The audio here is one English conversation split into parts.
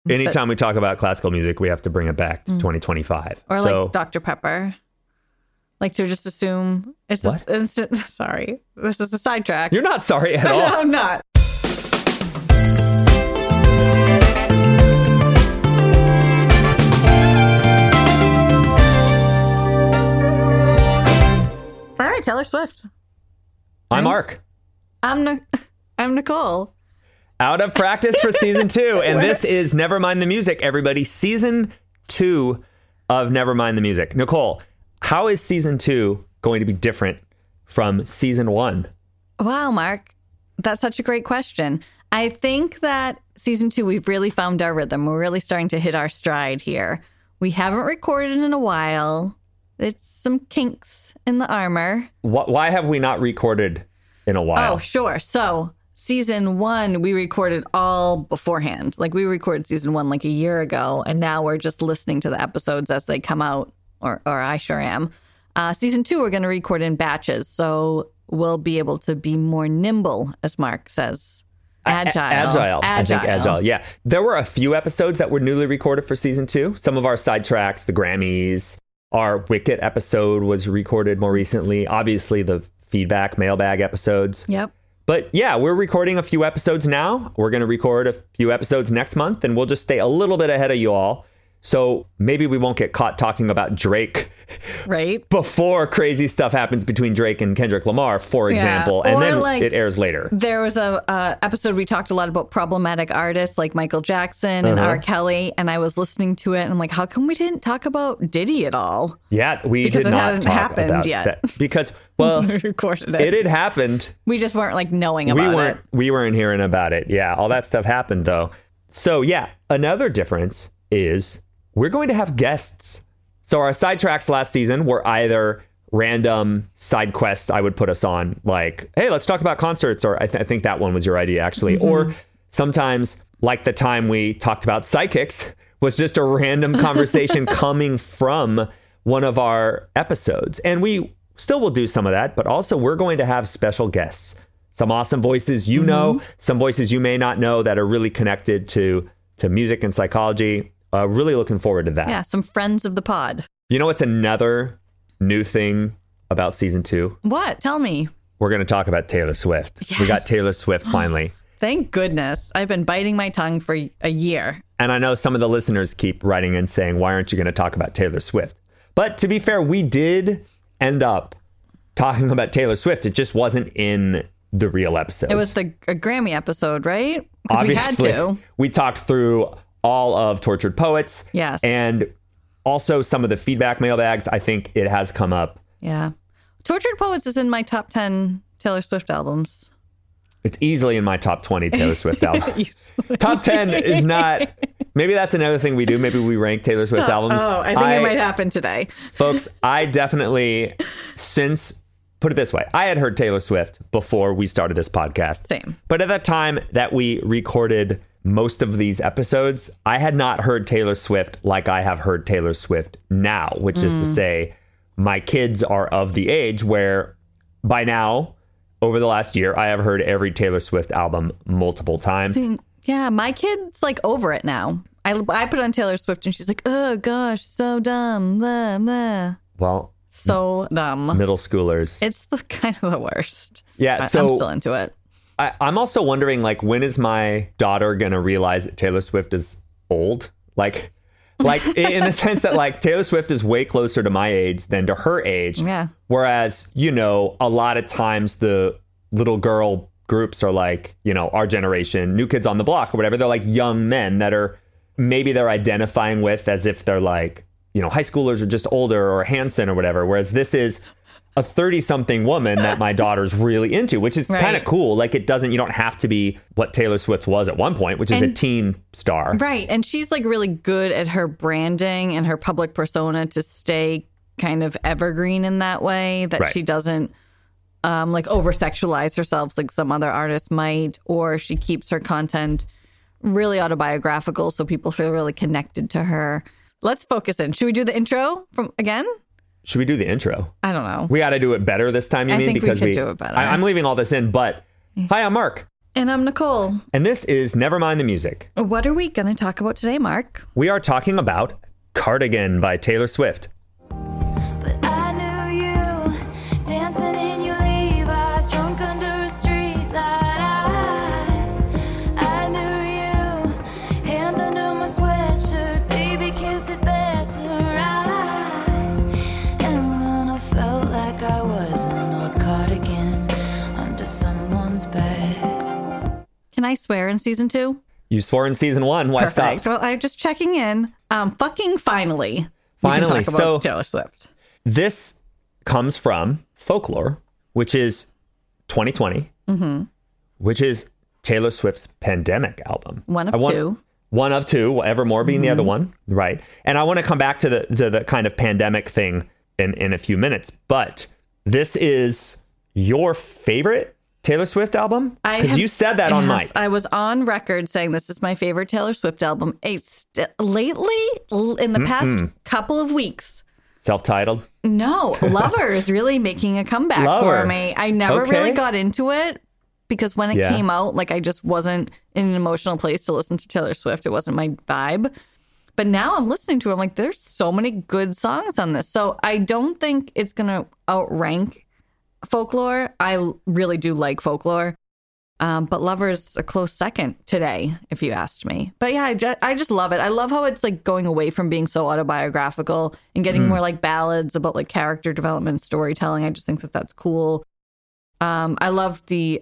Anytime we talk about classical music, we have to bring it back to 2025. Or like Dr. Pepper. Like to just assume it's what? Sorry, this is a sidetrack. You're not sorry at all. No, I'm not. All right, Taylor Swift. I'm Mark. I'm Nicole. Out of practice for season 2. And this is Nevermind the Music, everybody. Season 2 of Nevermind the Music. Nicole, how is season 2 going to be different from season 1? Wow, Mark. That's such a great question. I think that season 2, we've really found our rhythm. We're really starting to hit our stride here. We haven't recorded in a while. It's some kinks in the armor. Why have we not recorded in a while? Oh, sure. So season 1, we recorded all beforehand. Like we recorded season 1 like a year ago, and now we're just listening to the episodes as they come out, or I sure am. Season 2, we're going to record in batches, so we'll be able to be more nimble, as Mark says. Agile. I think agile. Yeah. There were a few episodes that were newly recorded for season 2. Some of our sidetracks, the Grammys, our Wicked episode was recorded more recently. Obviously, the feedback mailbag episodes. Yep. But yeah, we're recording a few episodes now. We're going to record a few episodes next month, and we'll just stay a little bit ahead of you all. So maybe we won't get caught talking about Drake right before crazy stuff happens between Drake and Kendrick Lamar, for example, and then like, it airs later. There was a episode we talked a lot about problematic artists like Michael Jackson and R. Kelly, and I was listening to it, and I'm like, how come we didn't talk about Diddy at all? Yeah, we did not talk about that because, well, we recorded it. It had happened. We just weren't like knowing about it. We weren't hearing about it. Yeah, all that stuff happened though. So yeah, another difference is we're going to have guests. So our sidetracks last season were either random side quests I would put us on, like, hey, let's talk about concerts, or I think that one was your idea, actually. Mm-hmm. Or sometimes, like the time we talked about psychics, was just a random conversation coming from one of our episodes. And we still will do some of that, but also we're going to have special guests. Some awesome voices you know, some voices you may not know that are really connected to music and psychology. Really looking forward to that. Yeah, some friends of the pod. You know what's another new thing about season 2? What? Tell me. We're going to talk about Taylor Swift. Yes. We got Taylor Swift finally. Thank goodness. I've been biting my tongue for a year. And I know some of the listeners keep writing in saying, why aren't you going to talk about Taylor Swift? But to be fair, we did end up talking about Taylor Swift. It just wasn't in the real episode. It was a Grammy episode, right? Obviously, we had to. We talked through all of Tortured Poets. Yes. And also some of the feedback mailbags. I think it has come up. Yeah. Tortured Poets is in my top 10 Taylor Swift albums. It's easily in my top 20 Taylor Swift albums. Top 10 is not... Maybe that's another thing we do. Maybe we rank Taylor Swift albums. Oh, I think it might happen today. Folks, I definitely, put it this way, I had heard Taylor Swift before we started this podcast. Same. But at that time that we recorded most of these episodes, I had not heard Taylor Swift like I have heard Taylor Swift now, which is to say my kids are of the age where by now, over the last year, I have heard every Taylor Swift album multiple times. Yeah, my kid's like over it now. I put on Taylor Swift and she's like, oh gosh, so dumb. Blah, blah. Well, so dumb. Middle schoolers. It's kind of the worst. Yeah, so I'm still into it. I'm also wondering, like, when is my daughter going to realize that Taylor Swift is old? Like in the sense that, like, Taylor Swift is way closer to my age than to her age. Yeah. Whereas, you know, a lot of times the little girl groups are like, you know, our generation, New Kids on the Block or whatever. They're like young men that are maybe they're identifying with as if they're like, you know, high schoolers are just older or Hanson or whatever. Whereas this is a 30-something woman that my daughter's really into, which is kind of cool. Like, you don't have to be what Taylor Swift was at one point, which is a teen star. Right. And she's like really good at her branding and her public persona to stay kind of evergreen in that way, that she doesn't like over-sexualize herself like some other artists might, or she keeps her content really autobiographical so people feel really connected to her. Let's focus in. Should we do the intro from again? Should we do the intro? I don't know. We got to do it better this time, you mean? Because we do it better. I'm leaving all this in, but hi, I'm Mark. And I'm Nicole. And this is Nevermind the Music. What are we going to talk about today, Mark? We are talking about Cardigan by Taylor Swift. But I knew you dancing in your Levi's, drunk under a street light. I knew you, hand under my sweatshirt, baby, kiss it better right. And then I felt like I was an old cardigan under someone's bed. Can I swear in season 2? You swore in season 1. Why Perfect. stop? Well, I'm just checking in. Fucking finally. Finally. We can talk about Taylor Swift. This comes from Folklore, which is 2020, which is Taylor Swift's Pandemic album. One of two. One of two, Evermore being the other one. Right. And I want to come back to the kind of pandemic thing in a few minutes. But this is your favorite Taylor Swift album? Because you said that on mic. I was on record saying this is my favorite Taylor Swift album. Lately, in the past couple of weeks. Self-titled? No, Lover is really making a comeback for me. I never really got into it because when it came out, like I just wasn't in an emotional place to listen to Taylor Swift. It wasn't my vibe. But now I'm listening to it. I'm like, there's so many good songs on this. So I don't think it's going to outrank Folklore. I really do like Folklore. But Lover's a close second today, if you asked me. But yeah, I just love it. I love how it's like going away from being so autobiographical and getting more like ballads about like character development, storytelling. I just think that that's cool. I love they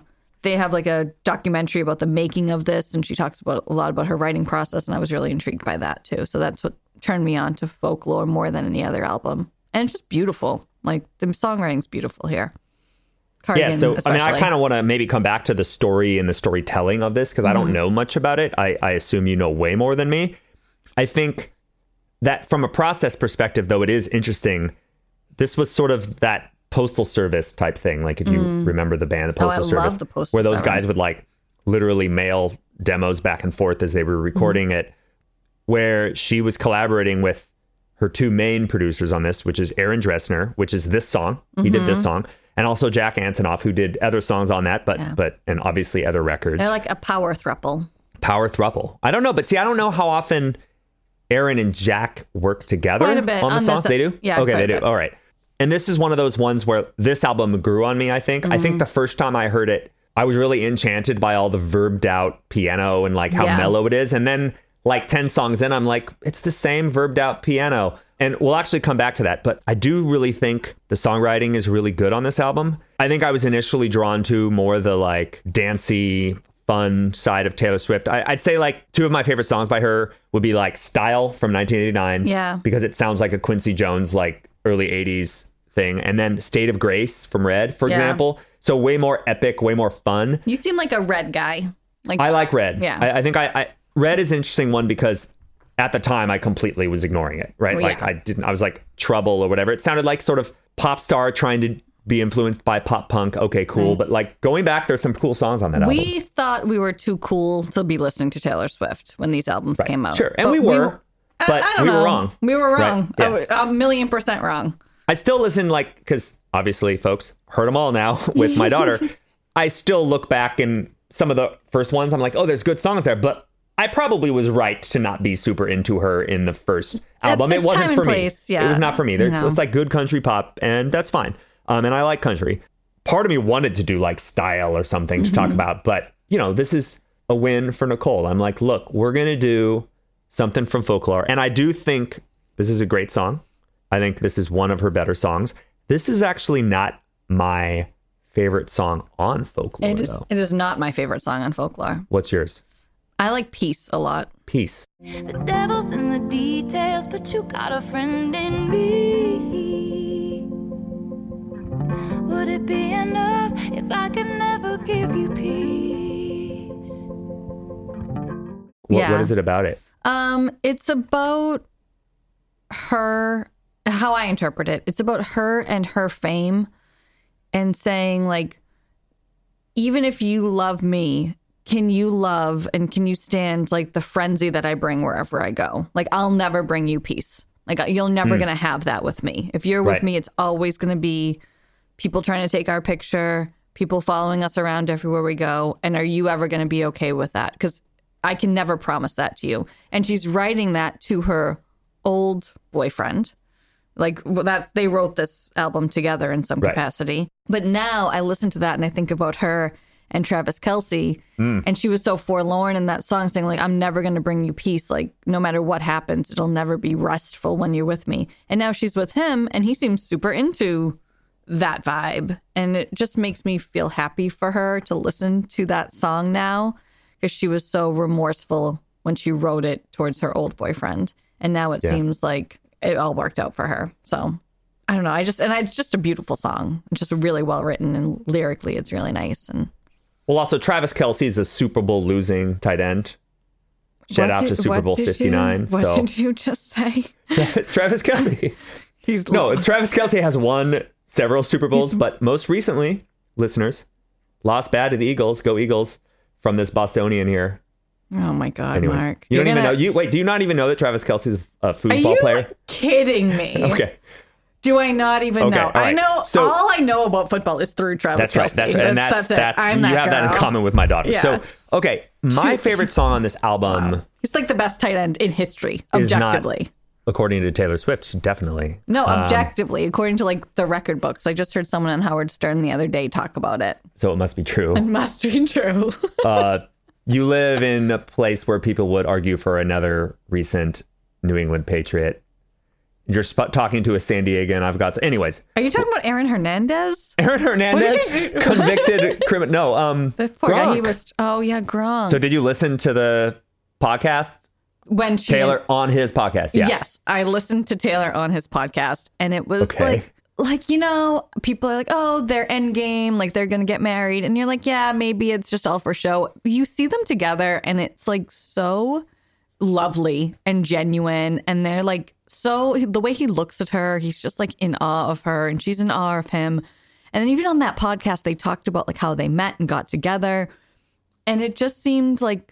have like a documentary about the making of this, and she talks about a lot about her writing process, and I was really intrigued by that too. So that's what turned me on to Folklore more than any other album. And it's just beautiful. Like the songwriting's beautiful here. Cardigan, so especially. I mean, I kind of want to maybe come back to the story and the storytelling of this because I don't know much about it. I assume you know way more than me. I think that from a process perspective, though, it is interesting. This was sort of that Postal Service type thing. Like if you remember the band, the Postal Service, love the Postal where those Service. guys would like literally mail demos back and forth as they were recording it, where she was collaborating with her two main producers on this, which is Aaron Dressner, which is this song. He did this song. And also Jack Antonoff, who did other songs on that, but and obviously other records. They're like a power throuple. Power throuple. I don't know, but see, I don't know how often Aaron and Jack work together Quite a bit on the songs. They do? Yeah. Okay, they do. All right. And this is one of those ones where this album grew on me, I think. I think the first time I heard it, I was really enchanted by all the verbed out piano and like how mellow it is. And then like 10 songs in, I'm like, it's the same verbed out piano. And we'll actually come back to that. But I do really think the songwriting is really good on this album. I think I was initially drawn to more the like dancey, fun side of Taylor Swift. I'd say like two of my favorite songs by her would be like Style from 1989. Yeah. Because it sounds like a Quincy Jones, like early 80s thing. And then State of Grace from Red, for example. So way more epic, way more fun. You seem like a Red guy. Like I like Red. Yeah. I think Red is an interesting one because at the time I completely was ignoring it, right? Like I was like Trouble or whatever. It sounded like sort of pop star trying to be influenced by pop punk. Okay, cool. But like going back, there's some cool songs on that album. We thought we were too cool to be listening to Taylor Swift when these albums came out. Sure. And we were, but I don't we know. were wrong. We were wrong. Right? Yeah. 1,000,000% wrong. I still listen like, because obviously folks heard them all now with my daughter. I still look back and some of the first ones, I'm like, oh, there's good songs there. But I probably was right to not be super into her in the first album. It wasn't for me. Yeah. It was not for me. It's like good country pop, and that's fine. And I like country. Part of me wanted to do like Style or something to talk about, but you know, this is a win for Nicole. I'm like, look, we're gonna do something from Folklore, and I do think this is a great song. I think this is one of her better songs. This is actually not my favorite song on Folklore, though. It is not my favorite song on Folklore. What's yours? I like Peace a lot. Peace. The devil's in the details, but you got a friend in me. Would it be enough if I could never give you peace? What is it about it? It's about her, how I interpret it. It's about her and her fame and saying like, even if you love me, can you love and can you stand like the frenzy that I bring wherever I go? Like, I'll never bring you peace. Like, you're never going to have that with me. If you're with me, it's always going to be people trying to take our picture, people following us around everywhere we go. And are you ever going to be okay with that? Because I can never promise that to you. And she's writing that to her old boyfriend. Like they wrote this album together in some capacity. But now I listen to that and I think about her and Travis Kelce. And she was so forlorn in that song, saying like, I'm never going to bring you peace. Like no matter what happens, it'll never be restful when you're with me. And now she's with him and he seems super into that vibe. And it just makes me feel happy for her to listen to that song now, because she was so remorseful when she wrote it towards her old boyfriend. And now it seems like it all worked out for her. So I don't know. It's just a beautiful song. It's just really well written, and lyrically it's really nice. And well, also Travis Kelce is a Super Bowl losing tight end. Shout out to Super Bowl 59. What did you just say? Travis Kelce. Travis Kelce has won several Super Bowls, but most recently, listeners, lost bad to the Eagles. Go Eagles, from this Bostonian here. Oh my God, Anyways, Mark. You don't even know. Do you not even know that Travis Kelce is a foosball player? Are you kidding me? Okay. Do I not even know? Right. I know. So, all I know about football is through Travis Kelce. That's right. And that's it. I'm you have that in common with my daughter. Yeah. So, okay. My favorite song on this album. Wow. He's like the best tight end in history, objectively. According to Taylor Swift, definitely. No, objectively, according to like the record books. I just heard someone on Howard Stern the other day talk about it. So it must be true. It must be true. You live in a place where people would argue for another recent New England Patriot. You're talking to a San Diegan. I've got... Anyways. Are you talking about Aaron Hernandez? Aaron Hernandez? Convicted criminal. No, the poor guy, he was... Oh, yeah, Gronk. So did you listen to the podcast? When Taylor on his podcast, yeah. Yes, I listened to Taylor on his podcast, and it was like, you know, people are like, oh, they're endgame, like they're going to get married. And you're like, yeah, maybe it's just all for show. You see them together, and it's like so lovely and genuine. And they're like, so the way he looks at her, he's just like in awe of her, and she's in awe of him. And then even on that podcast, they talked about like how they met and got together. And it just seemed like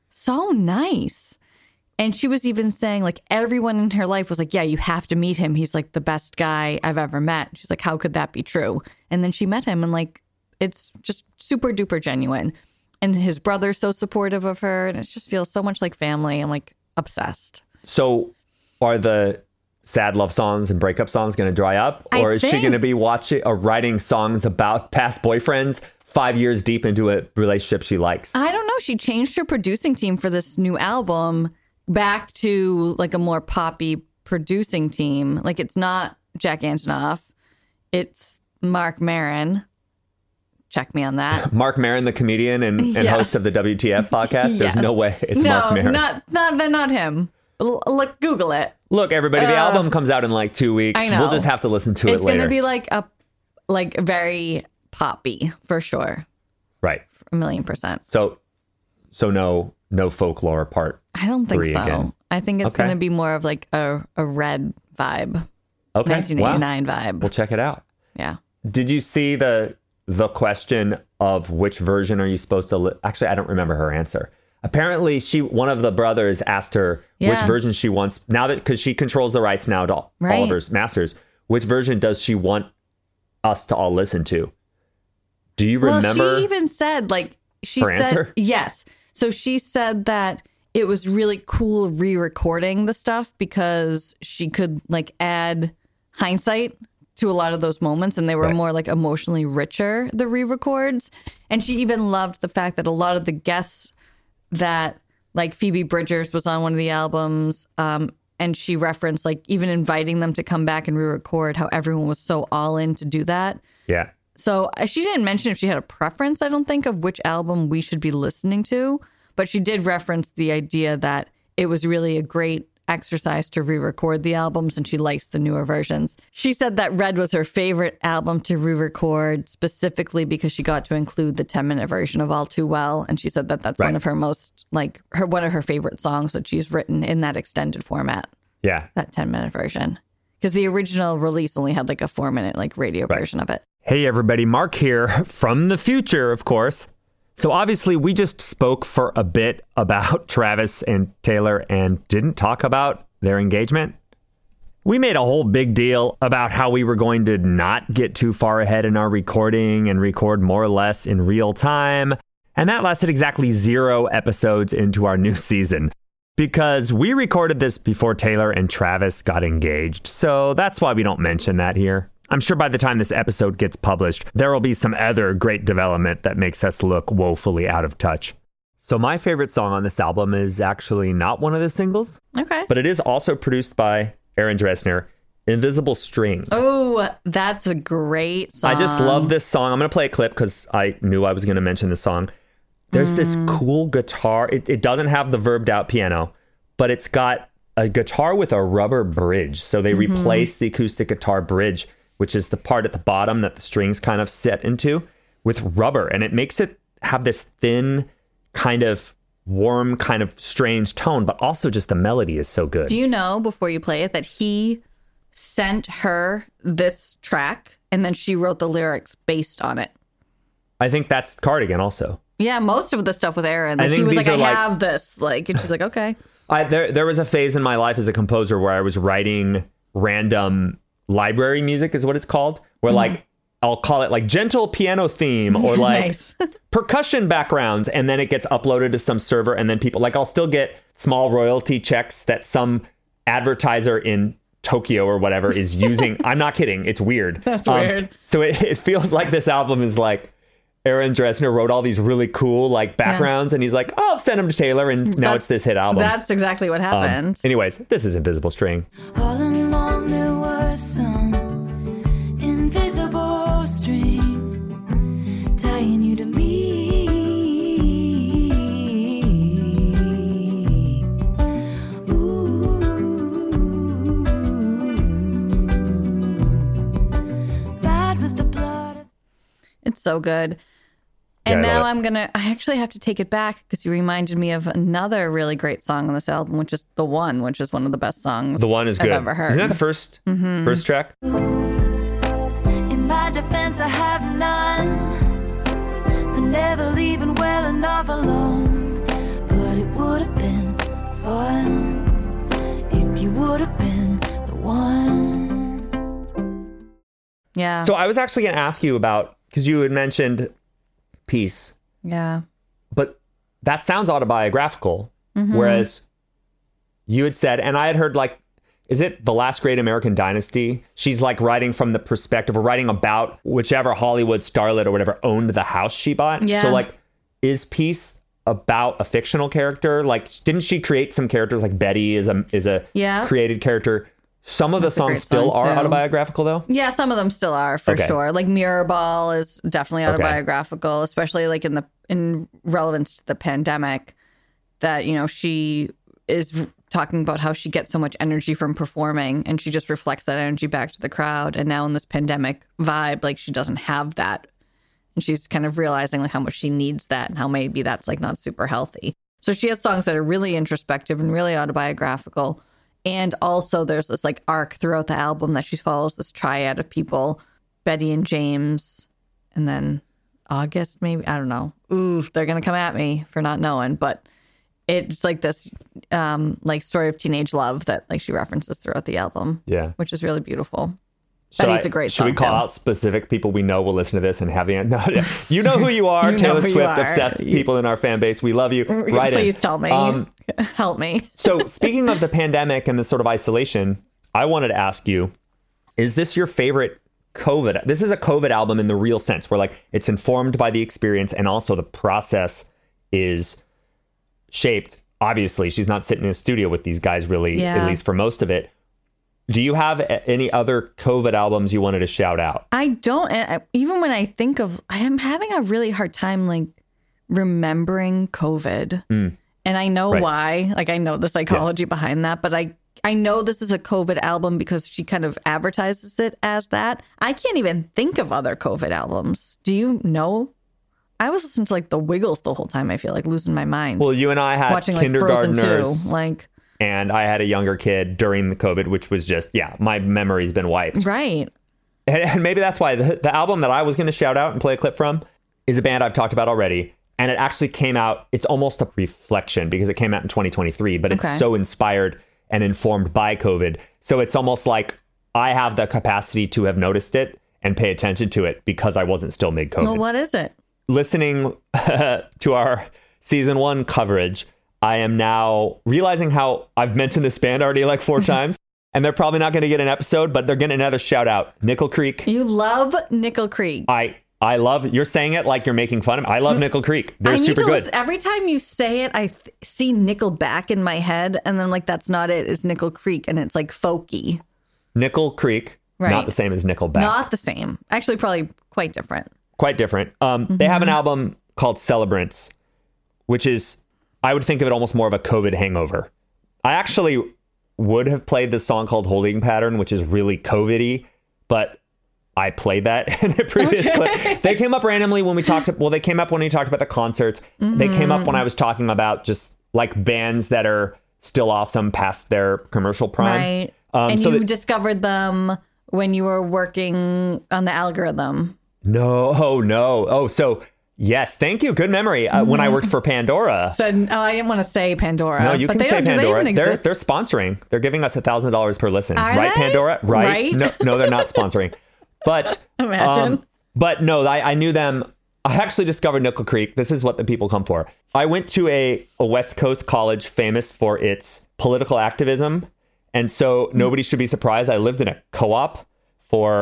so nice. And she was even saying, like, everyone in her life was like, yeah, you have to meet him. He's, like, the best guy I've ever met. She's like, how could that be true? And then she met him, and, like, it's just super duper genuine. And his brother's so supportive of her, and it just feels so much like family. I'm, like, obsessed. So are the sad love songs and breakup songs going to dry up? Or is she going to be watching or writing songs about past boyfriends 5 years deep into a relationship she likes? I don't know. She changed her producing team for this new album back to like a more poppy producing team. Like it's not Jack Antonoff. It's Marc Maron. Check me on that. Marc Maron, the comedian and host of the WTF podcast. There's no way it's Marc Maron. Not him. Look, Google it. Look, everybody, the album comes out in like 2 weeks. I know. We'll just have to listen to it later. It's going to be like very poppy for sure. Right. 1,000,000%. So no folklore part. I don't think so. Again. I think it's going to be more of like a Red vibe. Okay. 1989 vibe. We'll check it out. Yeah. Did you see the question of which version are you supposed to actually, I don't remember her answer. Apparently one of the brothers asked her which version she wants now, that because she controls the rights now to all of her masters. Which version does she want us to all listen to? Do you remember? Well, she even said she said answer? Yes. So she said that it was really cool re-recording the stuff because she could add hindsight to a lot of those moments, and they were more emotionally richer, the re-records. And she even loved the fact that a lot of the guests that Phoebe Bridgers was on one of the albums, and she referenced even inviting them to come back and re-record, how everyone was so all in to do that. Yeah. So she didn't mention if she had a preference, I don't think, of which album we should be listening to. But she did reference the idea that it was really a great exercise to re-record the albums, and she likes the newer versions. She said that Red was her favorite album to re-record, specifically because she got to include the 10-minute version of All Too Well. And she said that that's one of her most, one of her favorite songs that she's written in that extended format. Yeah. That 10-minute version. Because the original release only had a 4-minute radio version of it. Hey everybody, Mark here from the future, of course. So obviously we just spoke for a bit about Travis and Taylor and didn't talk about their engagement. We made a whole big deal about how we were going to not get too far ahead in our recording and record more or less in real time. And that lasted exactly 0 episodes into our new season, because we recorded this before Taylor and Travis got engaged. So that's why we don't mention that here. I'm sure by the time this episode gets published, there will be some other great development that makes us look woefully out of touch. So my favorite song on this album is actually not one of the singles. Okay. But it is also produced by Aaron Dresner, Invisible String. Oh, that's a great song. I just love this song. I'm going to play a clip because I knew I was going to mention this song. There's this cool guitar. It doesn't have the verbed out piano, but it's got a guitar with a rubber bridge. So they replaced the acoustic guitar bridge, which is the part at the bottom that the strings kind of set into, with rubber. And it makes it have this thin, kind of warm, kind of strange tone, but also just the melody is so good. Do you know, before you play it, that he sent her this track and then she wrote the lyrics based on it? I think that's Cardigan also. Yeah, most of the stuff with Aaron. Like, he was like, I have this. Like, and she's like, okay. There was a phase in my life as a composer where I was writing random library music, is what it's called, where like, I'll call it like gentle piano theme or like Nice. percussion backgrounds. And then it gets uploaded to some server. And then people, like, I'll still get small royalty checks that some advertiser in Tokyo or whatever is using. I'm not kidding. It's weird. That's weird. So it feels like this album is like Aaron Dresner wrote all these really cool like backgrounds and he's like, oh, I'll send them to Taylor. And now it's this hit album. That's exactly what happened. Anyways, this is Invisible String. All along there was some invisible string tying you to me. Ooh. Bad was the blood. It's so good. And Yeah, I now love I actually have to take it back because you reminded me of another really great song on this album, which is The One, which is one of the best songs The One is good. I've ever heard. Isn't that the first track? In my defense, I have none for never leaving well enough alone. But it would have been fun if you would have been the one. Yeah. So I was actually going to ask you about, because you had mentioned Peace, yeah. but that sounds autobiographical. Whereas you had said, and I had heard like, is it The Last Great American Dynasty? She's like writing from the perspective or writing about whichever Hollywood starlet or whatever owned the house she bought. Yeah. So like, is Peace about a fictional character? Like, didn't she create some characters? Like Betty is a Yeah. created character. Some of the That's a songs great still song, are too. autobiographical though. Yeah, some of them still are for Okay. sure. Like Mirrorball is definitely autobiographical, especially like in relevance to the pandemic. That, you know, she is talking about how she gets so much energy from performing and she just reflects that energy back to the crowd. And now in this pandemic vibe, like she doesn't have that. And she's kind of realizing like how much she needs that and how maybe that's like not super healthy. So she has songs that are really introspective and really autobiographical. And also there's this like arc throughout the album that she follows this triad of people, Betty and James, and then August, maybe. I don't know. Ooh, they're going to come at me for not knowing. But it's like this like story of teenage love that like she references throughout the album. Yeah. Which is really beautiful. Betty's a great Should song, we call too. out specific people we know will listen to this and have the no, you know who you are, You know Taylor who you Swift are. obsessed people in our fan base. We love you. Right in. Please tell me. Help me. So speaking of the pandemic and this sort of isolation, I wanted to ask you, is this your favorite COVID? This is a COVID album in the real sense where like it's informed by the experience and also the process is shaped. Obviously, she's not sitting in a studio with these guys really, Yeah. at least for most of it. Do you have any other COVID albums you wanted to shout out? I don't. Even when I think of, I am having a really hard time like remembering COVID. And I know Right. why. Like I know the psychology behind that, but I know this is a COVID album because she kind of advertises it as that. I can't even think of other COVID albums. Do you know? I was listening to like The Wiggles the whole time. I feel like losing my mind. Well, you and I had watching like Frozen kindergartners. 2. Like, And I had a younger kid during the COVID, which was just, my memory's been wiped. right. And maybe that's why the album that I was going to shout out and play a clip from is a band I've talked about already. And it actually came out, it's almost a reflection because it came out in 2023, but it's Okay. so inspired and informed by COVID. So it's almost like I have the capacity to have noticed it and pay attention to it because I wasn't still mid-COVID. Well, what is it? Listening to our season 1 coverage, I am now realizing how I've mentioned this band already like 4 times, and they're probably not going to get an episode, but they're getting another shout out. Nickel Creek. You love Nickel Creek. I love, you're saying it like you're making fun of me. I love Nickel Creek. They're super good. Every time you say it, I see Nickelback in my head, and then I'm like, that's not it. It's Nickel Creek, and it's like folky. Nickel Creek, right. Not the same as Nickelback. Not the same. Actually, probably quite different. Quite different. They have an album called Celebrants, which is, I would think of it almost more of a COVID hangover. I actually would have played this song called Holding Pattern, which is really COVID-y, but I played that in a previous clip. They came up randomly when we talked. Well, they came up when we talked about the concerts. They came up when I was talking about just like bands that are still awesome past their commercial prime. Right. And so you discovered them when you were working on the algorithm. No. Oh, so yes. Thank you. Good memory. When I worked for Pandora. So I didn't want to say Pandora. No, you can say Pandora. They're sponsoring. They're giving us $1,000 per listen. Are right, they? Pandora? Right? No, they're not sponsoring. But imagine. But no, I knew them. I actually discovered Nickel Creek. This is what the people come for. I went to a West Coast college famous for its political activism. And so nobody should be surprised. I lived in a co-op for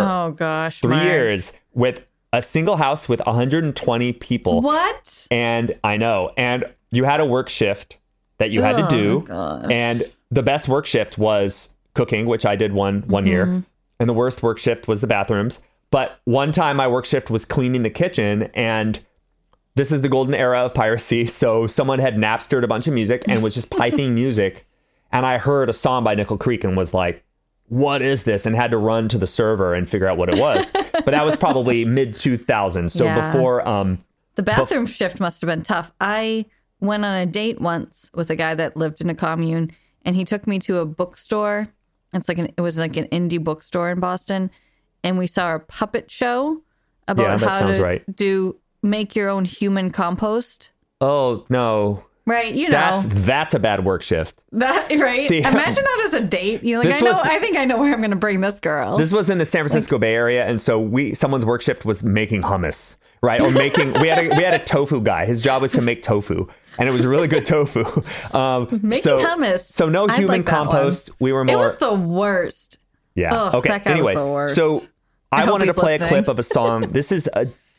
3 years with a single house with 120 people. What? And I know. And you had a work shift that you had to do. Gosh. And the best work shift was cooking, which I did one year. And the worst work shift was the bathrooms. But one time my work shift was cleaning the kitchen, and this is the golden era of piracy. So someone had Napstered a bunch of music and was just piping music. And I heard a song by Nickel Creek and was like, what is this? And had to run to the server and figure out what it was. But that was probably mid 2000s. So before the bathroom shift must have been tough. I went on a date once with a guy that lived in a commune, and he took me to a bookstore. It was like an indie bookstore in Boston, and we saw a puppet show about how to make your own human compost. Oh no! Right, you know that's a bad work shift. That right? See, imagine that as a date. You're like, I think I know where I'm going to bring this girl. This was in the San Francisco Bay Area, and so someone's work shift was making hummus. Right, or making we had a tofu guy. His job was to make tofu, and it was really good tofu. Making hummus. So no human compost. We were more. It was the worst. Yeah. Ugh, okay. That guy Anyways, was the worst. So I wanted to play a clip of a song. This is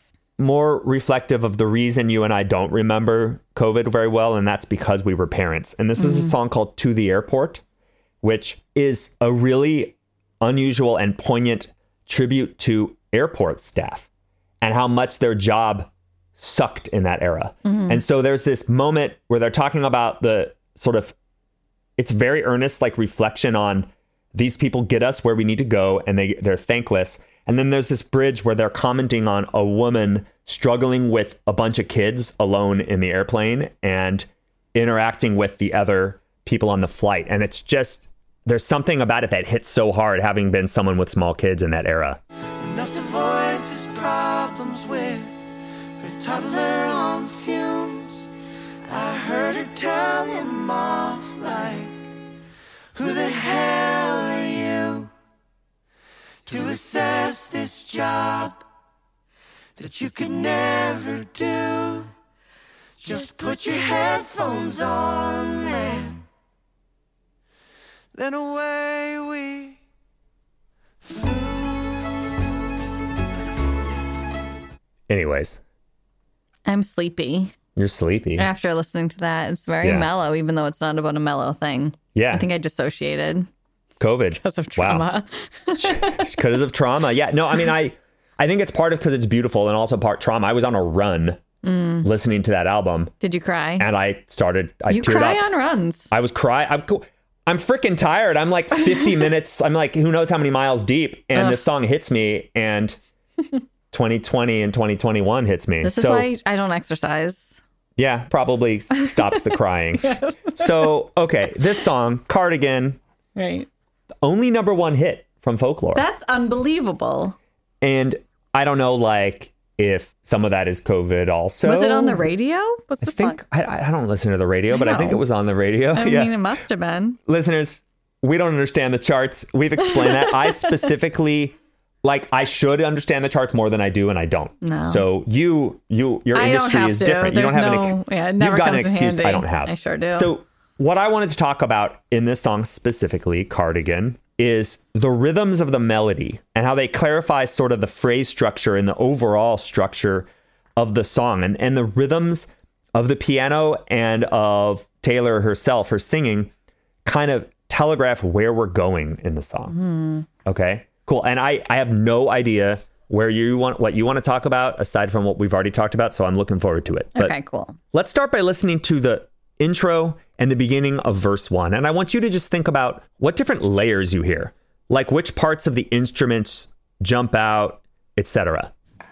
more reflective of the reason you and I don't remember COVID very well, and that's because we were parents. And this is a song called "To the Airport," which is a really unusual and poignant tribute to airport staff and how much their job sucked in that era. And so there's this moment where they're talking about the sort of, it's very earnest, like reflection on these people get us where we need to go, and they're thankless. And then there's this bridge where they're commenting on a woman struggling with a bunch of kids alone in the airplane and interacting with the other people on the flight. And it's just, there's something about it that hits so hard, having been someone with small kids in that era. Enough to voice his problems with her toddler on fumes. I heard her tell him off like, who the hell are you to assess this job that you could never do? Just put your headphones on and then away we flew. Anyways. I'm sleepy. You're sleepy. After listening to that, it's very mellow, even though it's not about a mellow thing. Yeah. I think I dissociated. COVID. Because of trauma. Wow. Because of trauma. Yeah. No, I mean, I think it's part of because it's beautiful and also part trauma. I was on a run listening to that album. Did you cry? And I teared up. You cry on runs. I was crying. I'm freaking tired. I'm like 50 minutes. I'm like, who knows how many miles deep. And this song hits me, and 2020 and 2021 hits me. This is why I don't exercise. Yeah, probably stops the crying. Yes. So, okay, this song, Cardigan. Right. Only #1 hit from Folklore. That's unbelievable. And I don't know, like, if some of that is COVID also. Was it on the radio? What's the song? I don't listen to the radio, but I think it was on the radio. I mean, it must have been. Listeners, we don't understand the charts. We've explained that. I specifically, like, I should understand the charts more than I do, and I don't. No. So your industry is different. There's you don't have it never you've got an comes in excuse. handy. I don't have. I sure do. So what I wanted to talk about in this song specifically, Cardigan, is the rhythms of the melody and how they clarify sort of the phrase structure and the overall structure of the song, and the rhythms of the piano and of Taylor herself, her singing, kind of telegraph where we're going in the song. Okay, cool. And I have no idea what you want to talk about aside from what we've already talked about, so I'm looking forward to it. Okay, cool. Let's start by listening to the intro and the beginning of verse 1. And I want you to just think about what different layers you hear, like which parts of the instruments jump out, etc.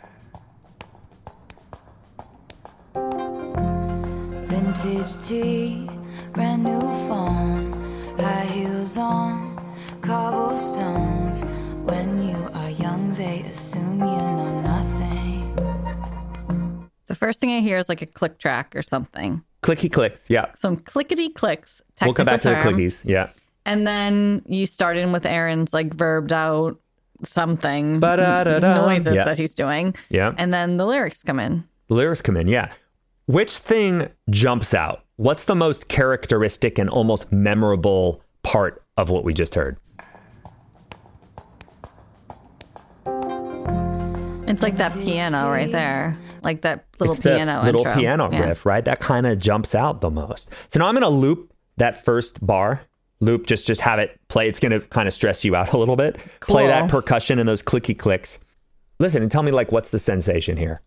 Vintage tea, brand new phone, high heels on, cobblestones. When you are young, they assume you know nothing. The first thing I hear is like a click track or something. Clicky clicks, yeah. Some clickety clicks. We'll come back to the clickies, yeah. And then you start in with Aaron's like verbed out something noises that he's doing. Yeah. And then the lyrics come in. The lyrics come in, yeah. Which thing jumps out? What's the most characteristic and almost memorable part of what we just heard? It's like that piano right there. Like that little piano little intro. piano riff, right? That kind of jumps out the most. So now I'm going to loop that first bar. Loop, just have it play. It's going to kind of stress you out a little bit. Cool. Play that percussion and those clicky clicks. Listen and tell me, like, what's the sensation here?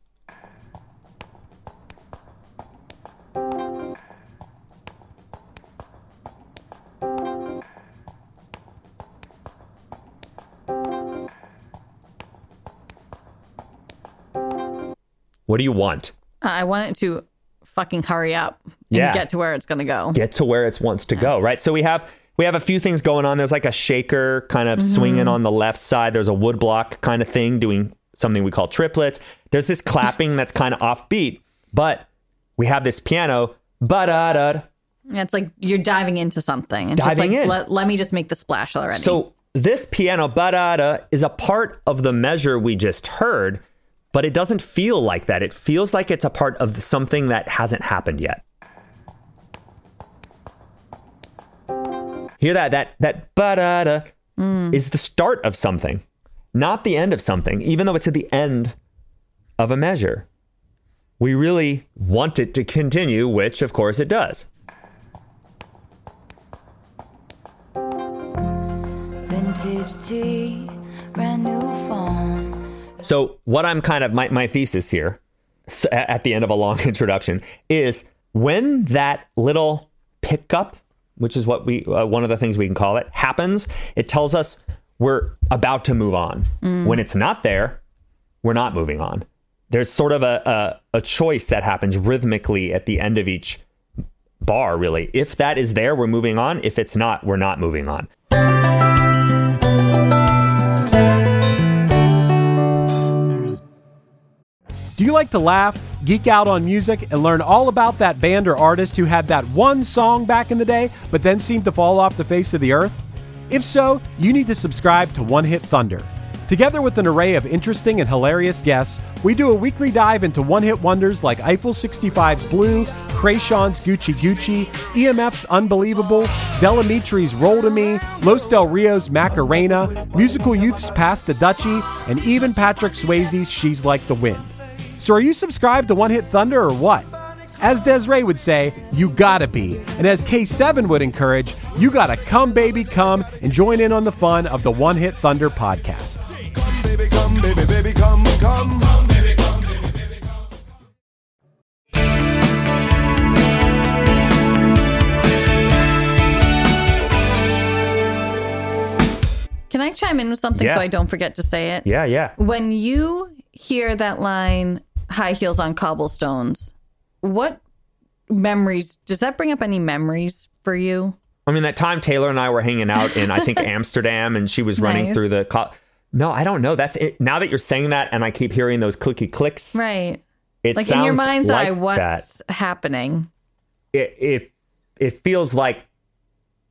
What do you want? I want it to fucking hurry up and get to where it's going to go. Get to where it wants to go, right? So we have a few things going on. There's like a shaker kind of swinging on the left side. There's a woodblock kind of thing doing something we call triplets. There's this clapping that's kind of offbeat, but we have this piano. Ba-da-da. It's like you're diving into something. And Diving just like, in. Let me just make the splash already. So this piano, ba-da-da, is a part of the measure we just heard, but it doesn't feel like that. It feels like it's a part of something that hasn't happened yet. Hear that? That ba-da-da is the start of something, not the end of something, even though it's at the end of a measure. We really want it to continue, which of course it does. Vintage tea, brand new phone. So what I'm kind of, my thesis here at the end of a long introduction is when that little pickup, which is what one of the things we can call it, happens, it tells us we're about to move on. When it's not there, we're not moving on. There's sort of a choice that happens rhythmically at the end of each bar, really. If that is there, we're moving on. If it's not, we're not moving on. Do you like to laugh, geek out on music, and learn all about that band or artist who had that one song back in the day, but then seemed to fall off the face of the earth? If so, you need to subscribe to One Hit Thunder. Together with an array of interesting and hilarious guests, we do a weekly dive into one-hit wonders like Eiffel 65's Blue, Krayshawn's Gucci Gucci, EMF's Unbelievable, Delamitri's Roll to Me, Los Del Rio's Macarena, Musical Youth's Pass the Dutchie, and even Patrick Swayze's She's Like the Wind. So are you subscribed to One Hit Thunder or what? As Desiree would say, you gotta be. And as K7 would encourage, you gotta come, baby, come and join in on the fun of the One Hit Thunder podcast. Come, baby, come, baby, baby, come, come. Come, baby, come, baby, baby, come. Can I chime in with something so I don't forget to say it? Yeah. When you hear that line, high heels on cobblestones, what memories, does that bring up any memories for you? I mean, that time Taylor and I were hanging out in, I think, Amsterdam, and she was running through the... No, I don't know. That's it. Now that you're saying that, and I keep hearing those clicky clicks. Right. It like sounds in your mind's like eye, what's happening? It feels like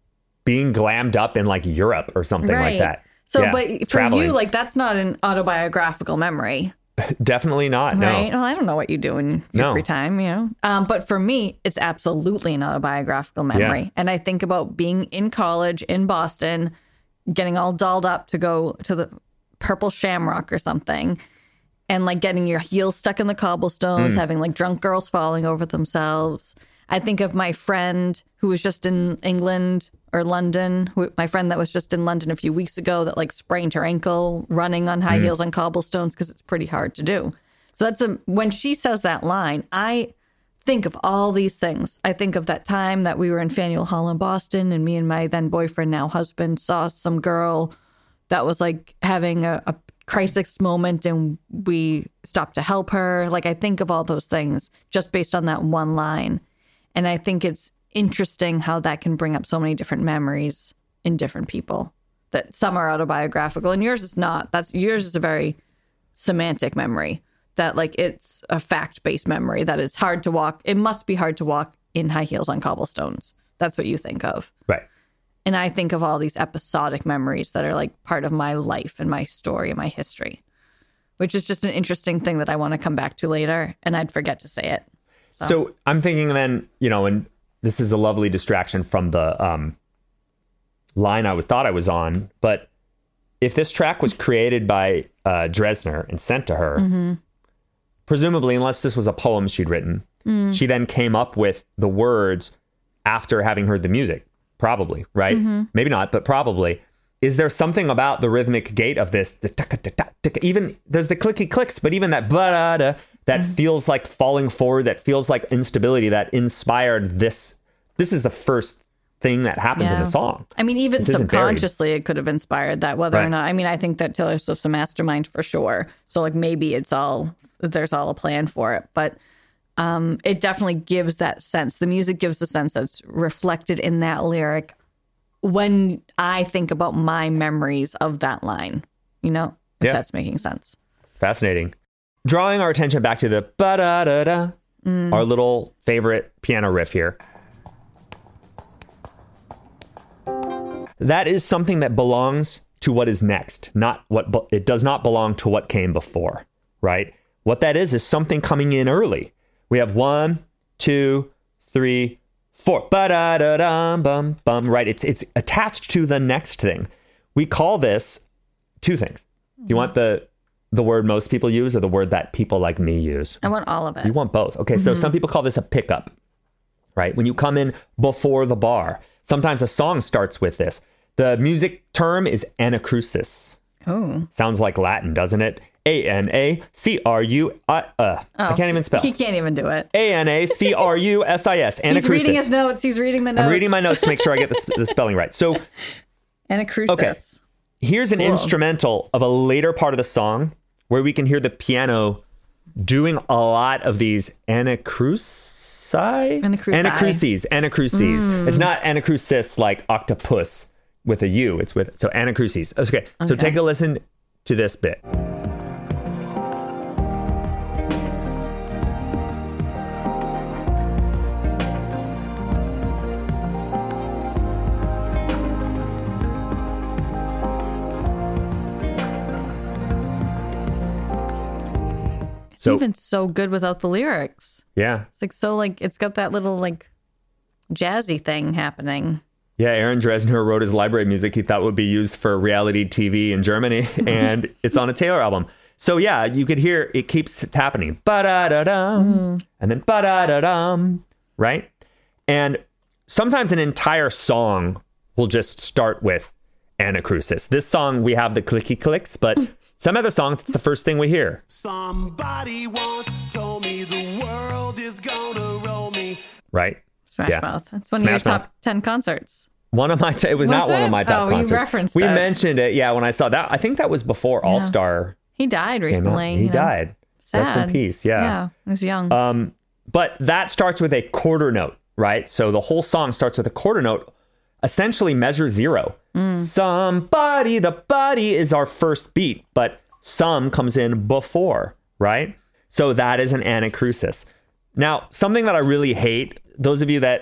being glammed up in like Europe or something like that. So, Yeah, but for traveling. you, like that's not an autobiographical memory. Definitely not. Right. No. Well, I don't know what you do in your No. free time, But for me, it's absolutely an autobiographical memory. Yeah. And I think about being in college in Boston, getting all dolled up to go to the Purple Shamrock or something, and like getting your heels stuck in the cobblestones, having like drunk girls falling over themselves. I think of my friend who was just in England or London, my friend that was just in London a few weeks ago that like sprained her ankle running on high heels on cobblestones because it's pretty hard to do. So when she says that line, I think of all these things. I think of that time that we were in Faneuil Hall in Boston and me and my then boyfriend, now husband, saw some girl that was like having a crisis moment and we stopped to help her. Like I think of all those things just based on that one line. And I think it's interesting how that can bring up so many different memories in different people, that some are autobiographical and yours is not. Yours is a very semantic memory, that like it's a fact-based memory, that it's hard to walk. It must be hard to walk in high heels on cobblestones. That's what you think of. Right. And I think of all these episodic memories that are like part of my life and my story and my history, which is just an interesting thing that I want to come back to later, and I'd forget to say it. So I'm thinking then, and this is a lovely distraction from the line I thought I was on, but if this track was created by Dresner and sent to her, presumably, unless this was a poem she'd written, she then came up with the words after having heard the music, probably, right? Maybe not, but probably. Is there something about the rhythmic gait of this, even there's the clicky clicks, but even that blah that feels like falling forward, that feels like instability, that inspired this. This is the first thing that happens in the song. I mean, even This isn't buried. subconsciously, it could have inspired that, whether or Right. not. I mean, I think that Taylor Swift's a mastermind for sure. So, like, maybe there's all a plan for it. But it definitely gives that sense. The music gives a sense that's reflected in that lyric when I think about my memories of that line, if that's making sense. Fascinating. Drawing our attention back to the ba-da-da-da, our little favorite piano riff here. That is something that belongs to what is next, it does not belong to what came before, right? What that is something coming in early. We have 1, 2, 3, 4, ba-da-da-dum, bum, bum, right? It's attached to the next thing. We call this two things. Do you want the word most people use or the word that people like me use? I want all of it. You want both. Okay, so some people call this a pickup, right? When you come in before the bar. Sometimes a song starts with this. The music term is anacrusis. Oh. Sounds like Latin, doesn't it? A-N-A-C-R-U... I can't even spell. He can't even do it. A-N-A-C-R-U-S-I-S. Anacrusis. He's reading his notes. He's reading the notes. I'm reading my notes to make sure I get the spelling right. So Anacrusis. Okay. Here's an instrumental of a later part of the song where we can hear the piano doing a lot of these anacrusi? Anacruses. It's not anacrusis like octopus with a U. It's with, so anacruses. Okay. So take a listen to this bit. It's even so good without the lyrics. Yeah. It's like so like it's got that little like jazzy thing happening. Yeah, Aaron Dresner wrote his library music he thought would be used for reality TV in Germany, and it's on a Taylor album. So yeah, you could hear it keeps happening. Ba-da-da-dum, and then ba-da-da-dum, right? And sometimes an entire song will just start with anacrusis. This song, we have the clicky clicks, but some other songs, it's the first thing we hear. Somebody once told me the world is gonna roll me. Right? Smash Mouth. That's one of your top 10 concerts. One of my, it was not one of my top concerts. You referenced we it. mentioned it, yeah, when I saw that. I think that was before All Star. He died recently. He died. Sad. Rest in peace, yeah. Yeah, he was young. But that starts with a quarter note, right? So the whole song starts with a quarter note, essentially measure zero. Somebody, the body is our first beat, but some comes in before, right? So that is an anacrusis. Now, something that I really hate, those of you that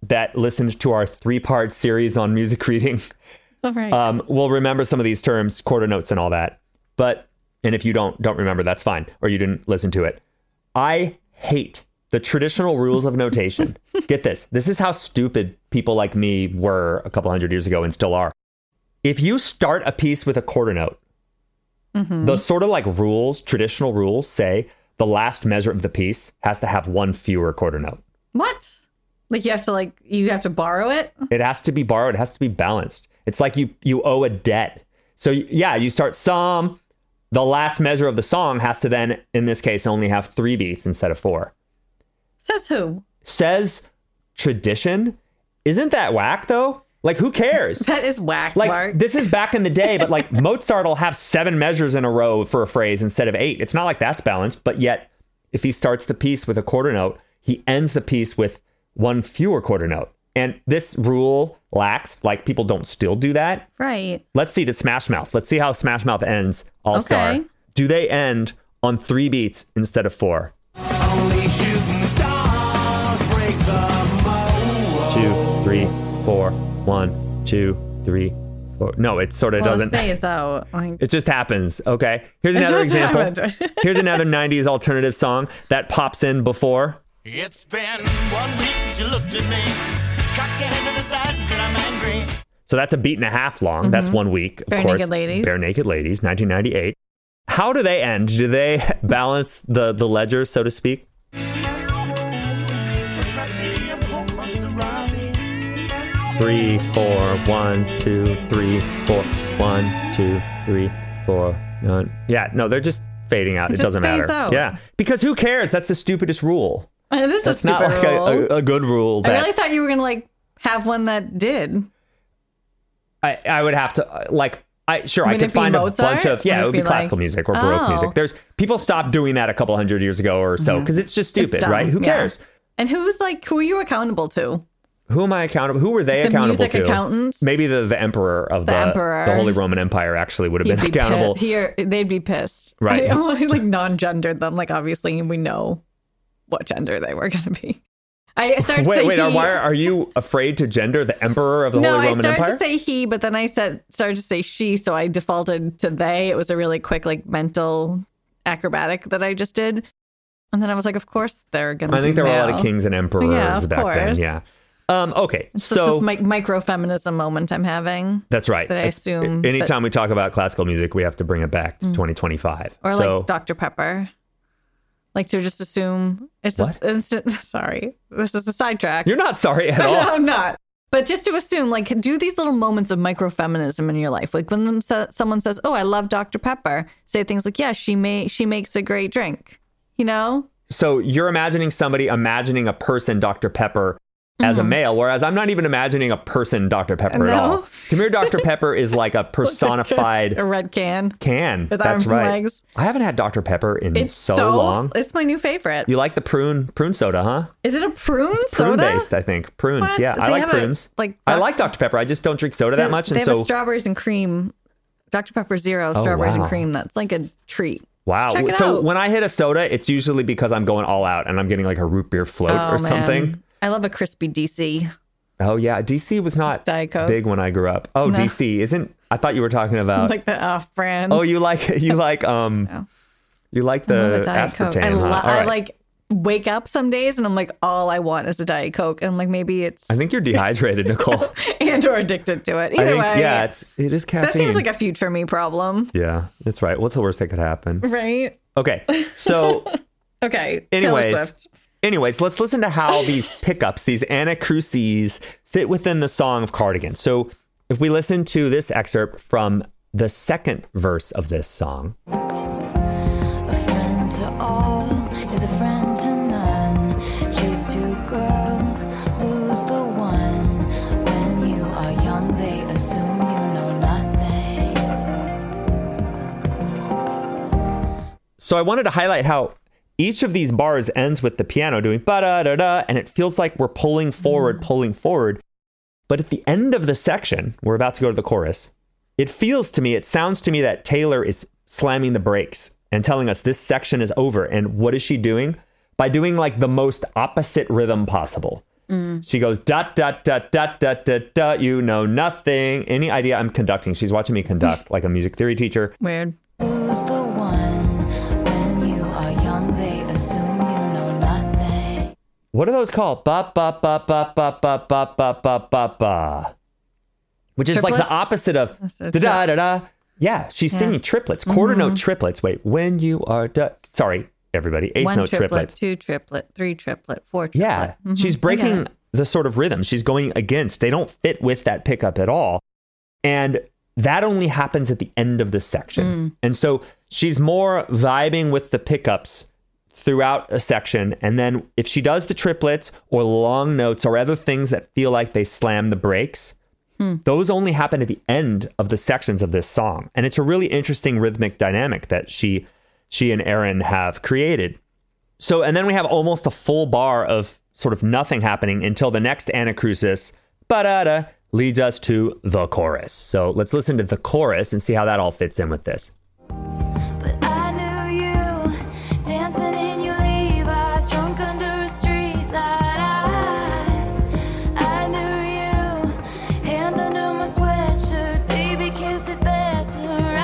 that listened to our 3-part series on music reading All right. will remember some of these terms, quarter notes and all that. And if you don't remember, that's fine, or you didn't listen to it. I hate the traditional rules of notation. Get this. This is how stupid people like me were a couple hundred years ago and still are. If you start a piece with a quarter note, the sort of like rules, traditional rules say the last measure of the piece has to have one fewer quarter note. What? Like you have to borrow it? It has to be borrowed. It has to be balanced. It's like you owe a debt. So yeah, you start some. The last measure of the song has to then, in this case, only have 3 beats instead of 4. Says who? Says tradition. Isn't that whack though? Like, who cares? That is whack, Like, Mark. this is back in the day, but like Mozart will have 7 measures in a row for a phrase instead of 8. It's not like that's balanced, but yet if he starts the piece with a quarter note, he ends the piece with 1 fewer quarter note. And this rule lacks, like people don't still do that. Right. Let's see to Smash Mouth. Let's see how Smash Mouth ends All Star. Okay. Do they end on 3 beats instead of 4? Only shooting stars break the mold. 2, 3, 4. 1, 2, 3, 4. No, it sort of doesn't. It fades out. Like, It just happens. Okay. Here's another just example. happened. Here's another 90s alternative song that pops in before. It's been 1 week since you looked at me. Cock your head to the side and said I'm angry. So that's a beat and a half long. That's 1 week. Of Bare course. Naked Ladies. Bare Naked Ladies, 1998. How do they end? Do they balance the ledger, so to speak? Where's my stadium home of the Robbie? 3, 4, 1, 2, 3, 4. 1, 2, 3, 4. Yeah, no, they're just fading out. It just doesn't matter. fades out. Yeah, because who cares? That's the stupidest rule. It is That's a not stupid like rule. a good rule. I That really thought you were gonna have one that did. I would have to I Would could it be find Mozart? a bunch of Would it it would be be classical like- music or Baroque Oh. music. There's people stopped doing that a couple hundred years ago or so because it's just stupid, dumb, right? Who yeah. cares? And who are you accountable to? Who am I accountable? Who were they The accountable music to? accountants? Maybe the emperor of the emperor. Holy Roman Empire actually would have He'd been be accountable. they'd be pissed. Right. I like non-gendered them. Like obviously we know what gender they were gonna be. I started to say Wait, he. why are you afraid to gender the emperor of the No, Holy I Roman started Empire? to say he, but then I started to say she, so I defaulted to they. It was a really quick mental acrobatic that I just did. And then I was like, of course they're going to I think there were a lot of male. kings and emperors Yeah, of back then. course. Yeah. Okay. It's So this micro-feminism moment I'm having. that's right. that I assume Anytime we talk about classical music, we have to bring it back to 2025. Or so, like Dr. Pepper. Like to just assume it's What? sorry, this is a sidetrack. you're not sorry at No, all. I'm not. But just to assume, do these little moments of micro-feminism in your life. Like when someone says, "Oh, I love Dr. Pepper," say things like, "Yeah, she makes a great drink." You know? So you're imagining a person, Dr. Pepper, as a male, whereas I'm not even imagining a person, Dr. Pepper, at No. all. To me, Dr. Pepper is like a personified A red can. can. with That's arms and right. legs. I haven't had Dr. Pepper in It's so long. It's my new favorite. You like the prune soda, huh? Is it a prune Prune soda? based, I think. Prunes, What? yeah. I They like have prunes. I like Dr. Pepper. I just don't drink soda that much, They and have so a strawberries and cream. Dr. Pepper Zero strawberries wow. and cream. That's like a treat. wow. Check it So out. when I hit a soda, it's usually because I'm going all out and I'm getting like a root beer float or something. Man. I love a crispy DC. Oh yeah, DC was not Diet Coke. big when I grew up. Oh, No. DC isn't. I thought you were talking about. Like the off-brand. Oh, you like you like the I love a Diet Coke. aspartame. I, huh? All I right. wake up some days and I'm like, all I want is a Diet Coke. And I'm like, maybe it's I think you're dehydrated, Nicole. and or addicted to it. Either I think, way. yeah, it is caffeine. That seems like a future me problem. yeah, that's right. What's the worst that could happen? Right? Okay, so Okay. Taylor Swift. anyways, let's listen to how these pickups, these anacruses, fit within the song of Cardigan. So if we listen to this excerpt from the second verse of this song. A friend to all is a friend to none. Chase 2 girls, lose the one. When you are young, they assume you know nothing. So I wanted to highlight how each of these bars ends with the piano doing ba-da-da-da, and it feels like we're pulling forward. But at the end of the section, we're about to go to the chorus, it sounds to me that Taylor is slamming the brakes and telling us this section is over. And what is she doing? By doing like the most opposite rhythm possible. She goes, dot, dot, dot, dot, dot, dot, dot, you know nothing. Any idea I'm conducting? She's watching me conduct like a music theory teacher. Weird. Who's the one? When you are young, they assume you know nothing. What are those called? Ba, ba, ba, ba, ba, ba, ba, ba, ba, ba, ba. Which is like the Triplets? opposite of a da, da, da, da. Yeah, she's singing triplets, quarter note triplets. Wait, when you are, sorry, everybody, eighth One note triplet, triplets. two triplet, three triplet, four triplet. Yeah, she's breaking the sort of rhythm she's going against. They don't fit with that pickup at all. And that only happens at the end of the section. And so she's more vibing with the pickups throughout a section. And then if she does the triplets or long notes or other things that feel like they slam the brakes, those only happen at the end of the sections of this song. And it's a really interesting rhythmic dynamic that she and Aaron have created. So, and then we have almost a full bar of sort of nothing happening until the next anacrusis, ba-da-da, leads us to the chorus. So let's listen to the chorus and see how that all fits in with this. But I knew you, dancing in your Levi's, drunk under a street light. I knew you, hand under my sweatshirt, baby, kiss it better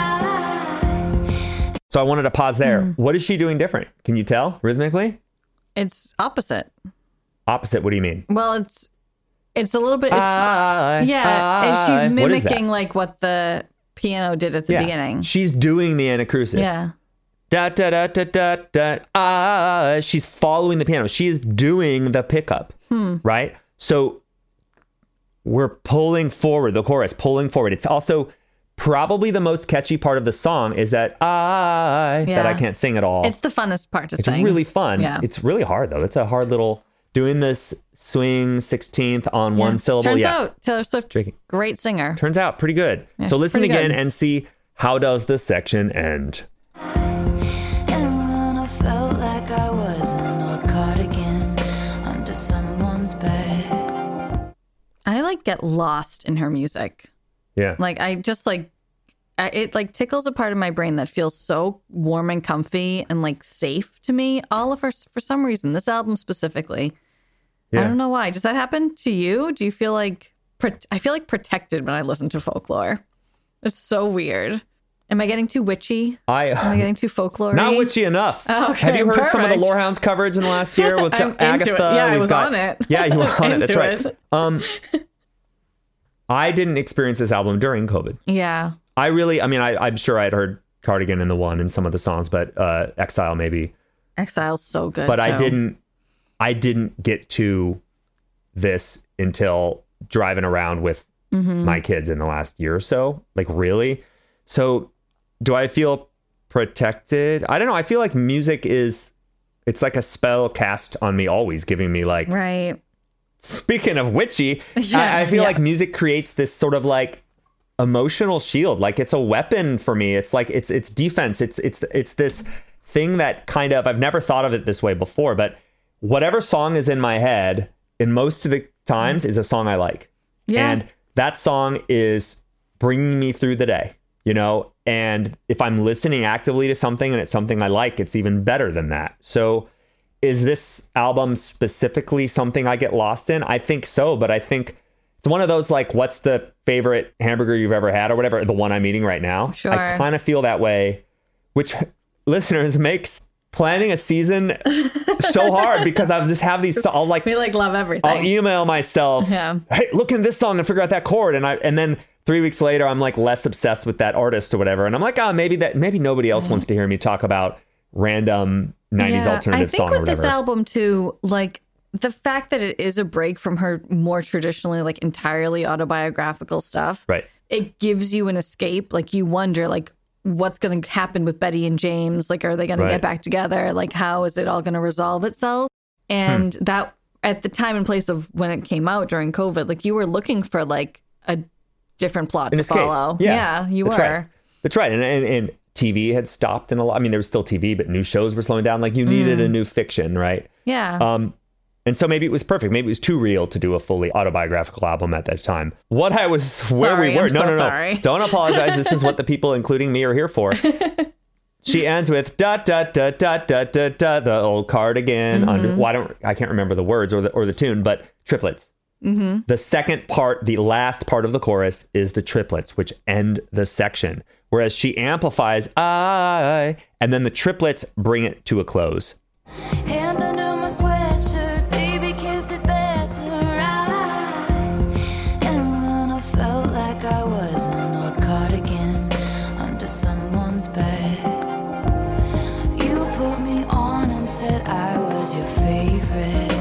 right. So I wanted to pause there. What is she doing different? Can you tell rhythmically? It's opposite. Opposite, what do you mean? Well, it's a little bit. And What is she's that? mimicking like what the piano did at the beginning. She's doing the anacrusis. Yeah. Da, da, da, da, da, da, she's following the piano. She is doing the pickup, right? So we're pulling forward, the chorus, pulling forward. It's also probably the most catchy part of the song is that that I can't sing at all. It's the funnest part to It's sing. really fun. Yeah. It's really hard, though. It's a hard little, doing this swing 16th on one syllable. Turns out Taylor Swift, tricky. great singer. Turns out pretty good. Yeah, So she's listen pretty again good. and see how does this section end. And when I felt like I was an old cardigan under someone's bed. I like get lost in her music. Yeah. Like I just like it like tickles a part of my brain that feels so warm and comfy and like safe to me. All of her, for some reason, this album specifically. I don't know why. Does that happen to you? Do you feel like I feel like protected when I listen to folklore? It's so weird. Am I getting too witchy? Am I getting too folklore? Not witchy enough. Oh, okay, Have you heard some of the perfect. Lorehounds coverage in the last year with I'm Agatha? into it. Yeah, I We've was got- on it. Yeah, you were on it. That's Into right. it. I didn't experience this album during COVID. Yeah. I'm sure I had heard Cardigan in the one and some of the songs, but Exile maybe. Exile's so good. But too. I didn't get to this until driving around with my kids in the last year or so. Like, really? So do I feel protected? I don't know. I feel like music it's like a spell cast on me, always giving me like, Right. speaking of witchy, Yeah, I feel like yes. music creates this sort of like emotional shield. Like it's a weapon for me. It's like it's defense. It's this thing that kind of, I've never thought of it this way before, but whatever song is in my head in most of the times is a song I like. Yeah. And that song is bringing me through the day, you know? And if I'm listening actively to something and it's something I like, it's even better than that. So is this album specifically something I get lost in? I think so, but I think it's one of those like, what's the favorite hamburger you've ever had or whatever, the one I'm eating right now. Sure. I kind of feel that way, which listeners makes planning a season so hard because I just have these, I'll like, We like love everything. I'll email myself, Yeah. hey, look in this song and figure out that chord. And then 3 weeks later, I'm like less obsessed with that artist or whatever. And I'm like, maybe nobody else wants to hear me talk about random 90s alternative I think song or with whatever. this album too, like the fact that it is a break from her more traditionally like entirely autobiographical stuff. Right. It gives you an escape. Like you wonder like what's going to happen with Betty and James? Like, are they going to Right. get back together? Like, how is it all going to resolve itself? And that at the time and place of when it came out during COVID, like you were looking for like a different plot An to escape. follow. Yeah, you That's were. Right. That's right. And TV had stopped in a lot. I mean, there was still TV, but new shows were slowing down. Like you needed a new fiction, right? Yeah. And so maybe it was perfect. Maybe it was too real to do a fully autobiographical album at that time. Where Sorry, we were. I'm No. so sorry. Don't apologize. This is what the people, including me, are here for. she ends with da da da da da da da, the old cardigan. I can't remember the words or the tune, but triplets. The second part, the last part of the chorus, is the triplets, which end the section. Whereas she amplifies I, and then the triplets bring it to a close. Hand under my sweatshirt, baby, kiss it better. And when I felt like I was an old cardigan under someone's bed, you put me on and said I was your favorite.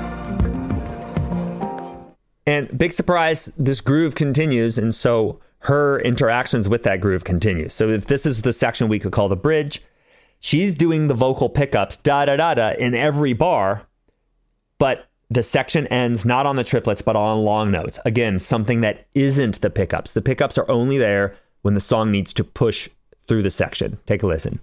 And big surprise, this groove continues, and so her interactions with that groove continue. So if this is the section we could call the bridge, she's doing the vocal pickups, da-da-da-da, in every bar, but the section ends not on the triplets, but on long notes. Again, something that isn't the pickups. The pickups are only there when the song needs to push through the section. Take a listen.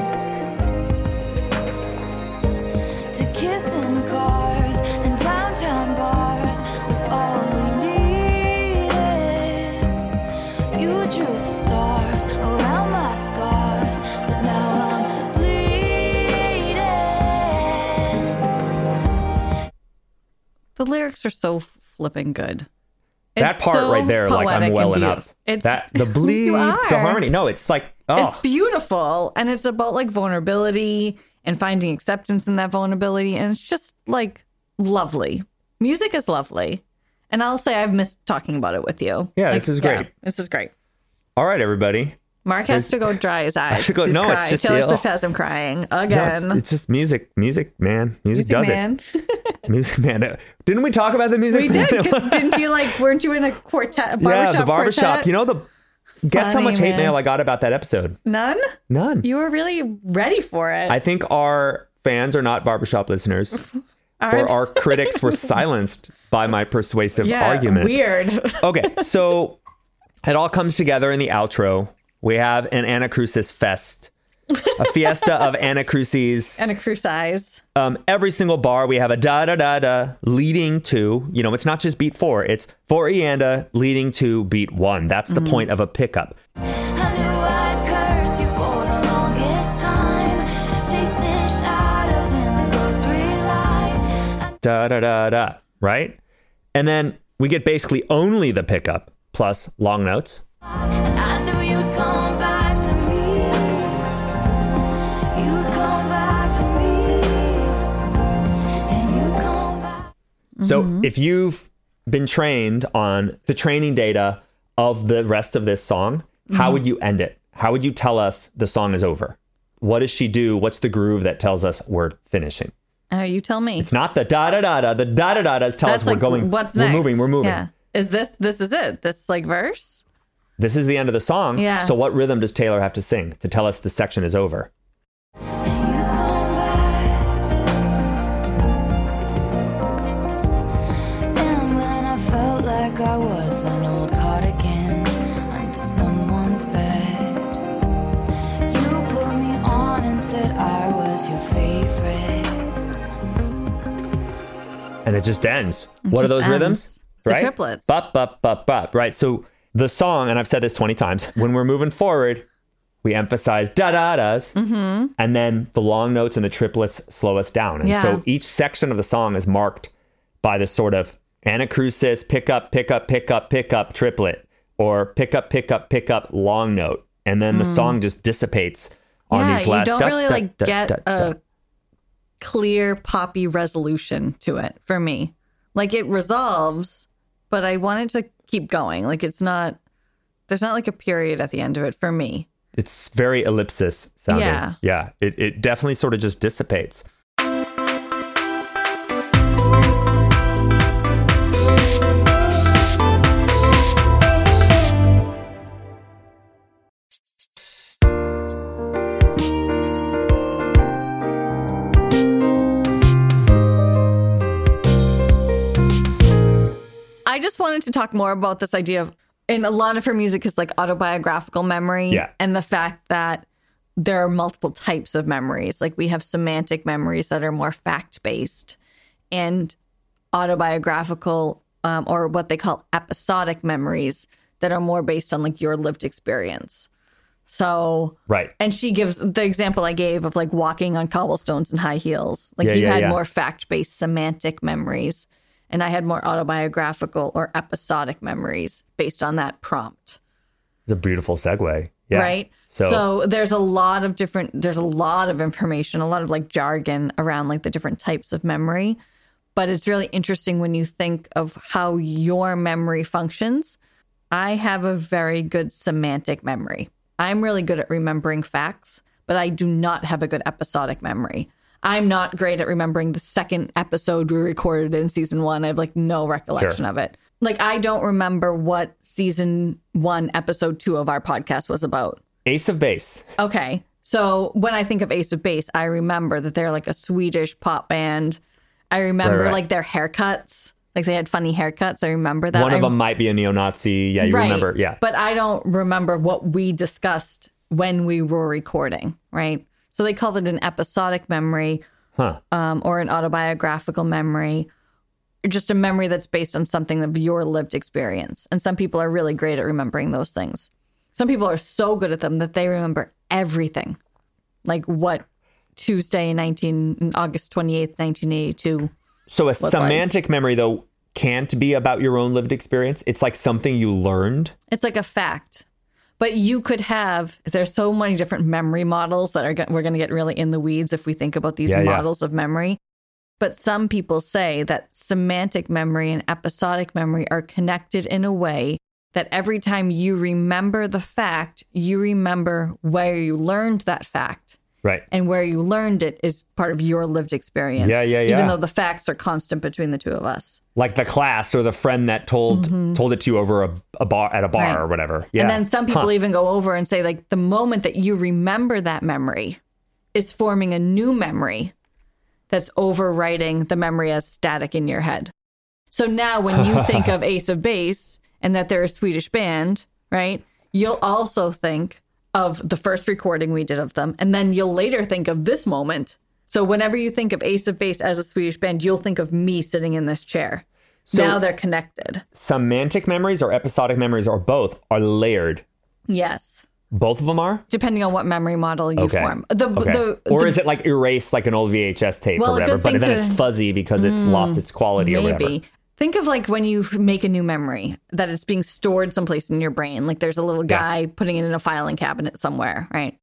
To kiss in cars and downtown bars was all we needed. You drew stars around my scars, but now I'm bleeding. The lyrics are so flipping good. That It's part so right there, like I'm poetic welling and up. beautiful. That the bleed, You are. the harmony. No, it's like, oh, It's beautiful, and it's about like vulnerability and finding acceptance in that vulnerability, and it's just like lovely. Music is lovely, and I'll say I've missed talking about it with you. Yeah, Like, this is great. This is great. all right, everybody. Mark has to go dry his eyes. should go- He's no, it's crying. just Taylor ill. Swift has him crying No, again. it's just music, man. Music does man. it. Music man. Didn't we talk about the music? We did, because didn't you weren't you in a quartet? Yeah, the barbershop. Quartet? You know guess how Funny, much hate man. mail I got about that episode? None? None. You were really ready for it. I think our fans are not barbershop listeners, Are- or our critics were silenced by my persuasive yeah, argument. weird. Okay, so it all comes together in the outro. We have an Anacrusis fest, a fiesta of Anacrusis. And a crucise. Every single bar, we have a da-da-da-da leading to, it's not just beat 4. It's 4-ianda leading to beat 1. That's the point of a pickup. I knew I'd curse you for the longest time, chasing shadows in the grocery line. Da-da-da-da, right? And then we get basically only the pickup plus long notes. And I knew you'd come back to me. You'd come back to me. And you'd come back. So if you've been trained on the training data of the rest of this song, how would you end it? How would you tell us the song is over? What does she do? What's the groove that tells us we're finishing? You tell me. It's not the da-da-da-da. The da-da-da-das tell us we're going. What's we're next? We're moving. Yeah. Is this is it? This verse? This is the end of the song. Yeah. So what rhythm does Taylor have to sing to tell us the section is over? And you come back. And when I felt like I was an old cardigan under someone's bed, you put me on and said I was your favorite. And it just ends. What are just those ends. rhythms? The Right? triplets. Bop, bop, bop, bop. Right. So the song, and I've said this 20 times, when we're moving forward, we emphasize da-da-das, and then the long notes and the triplets slow us down. And Yeah. so each section of the song is marked by this sort of Anacrusis, pick up, pick up, pick up, pick up, triplet, or pick up, pick up, pick up, long note. And then the song just dissipates on Yeah, these you last don't da- really da- da- get da- da. a clear poppy resolution to it for me. Like it resolves, but I want it to keep going. Like there's not like a period at the end of it for me. It's very ellipsis sounding. Yeah. Yeah. It definitely sort of just dissipates. I just wanted to talk more about this idea of, and a lot of her music is like autobiographical memory, Yeah. and the fact that there are multiple types of memories. Like we have semantic memories that are more fact-based, and autobiographical or what they call episodic memories that are more based on like your lived experience. So, Right. And she gives the example I gave of like walking on cobblestones and high heels. Like Yeah, you yeah, had yeah. more fact-based semantic memories, and I had more autobiographical or episodic memories based on that prompt. It's a beautiful segue. Yeah. Right. So there's a lot of information, a lot of like jargon around like the different types of memory. But it's really interesting when you think of how your memory functions. I have a very good semantic memory. I'm really good at remembering facts, but I do not have a good episodic memory. I'm not great at remembering the second episode we recorded in season 1. I have like no recollection of it. Like I don't remember what season 1, episode 2 of our podcast was about. Ace of Base. Okay. So when I think of Ace of Base, I remember that they're like a Swedish pop band. I remember like their haircuts. Like they had funny haircuts. I remember that. One of them might be a neo-Nazi. Yeah, you remember. Yeah. But I don't remember what we discussed when we were recording, right? So they called it an episodic memory or an autobiographical memory, or just a memory that's based on something of your lived experience. And some people are really great at remembering those things. Some people are so good at them that they remember everything. Like what Tuesday, August 28th, 1982. So a semantic memory, though, can't be about your own lived experience. It's like something you learned. It's like a fact. But you could have, there's so many different memory models that we're going to get really in the weeds if we think about these models of memory. But some people say that semantic memory and episodic memory are connected in a way that every time you remember the fact, you remember where you learned that fact. Right. And where you learned it is part of your lived experience. Yeah. Even though the facts are constant between the two of us. Like the class or the friend that told it to you over a bar at a bar or whatever. Yeah. And then some people even go over and say like the moment that you remember that memory is forming a new memory that's overwriting the memory as static in your head. So now when you think of Ace of Base and that they're a Swedish band, right? You'll also think of the first recording we did of them. And then you'll later think of this moment. So whenever you think of Ace of Base as a Swedish band, you'll think of me sitting in this chair. So now they're connected. Semantic memories or episodic memories or both are layered. Yes. Both of them are? Depending on what memory model you form. Or is it like erased like an old VHS tape or whatever, but then it's fuzzy because it's lost its quality or whatever? Think of like when you make a new memory, that it's being stored someplace in your brain. Like there's a little guy putting it in a filing cabinet somewhere, right?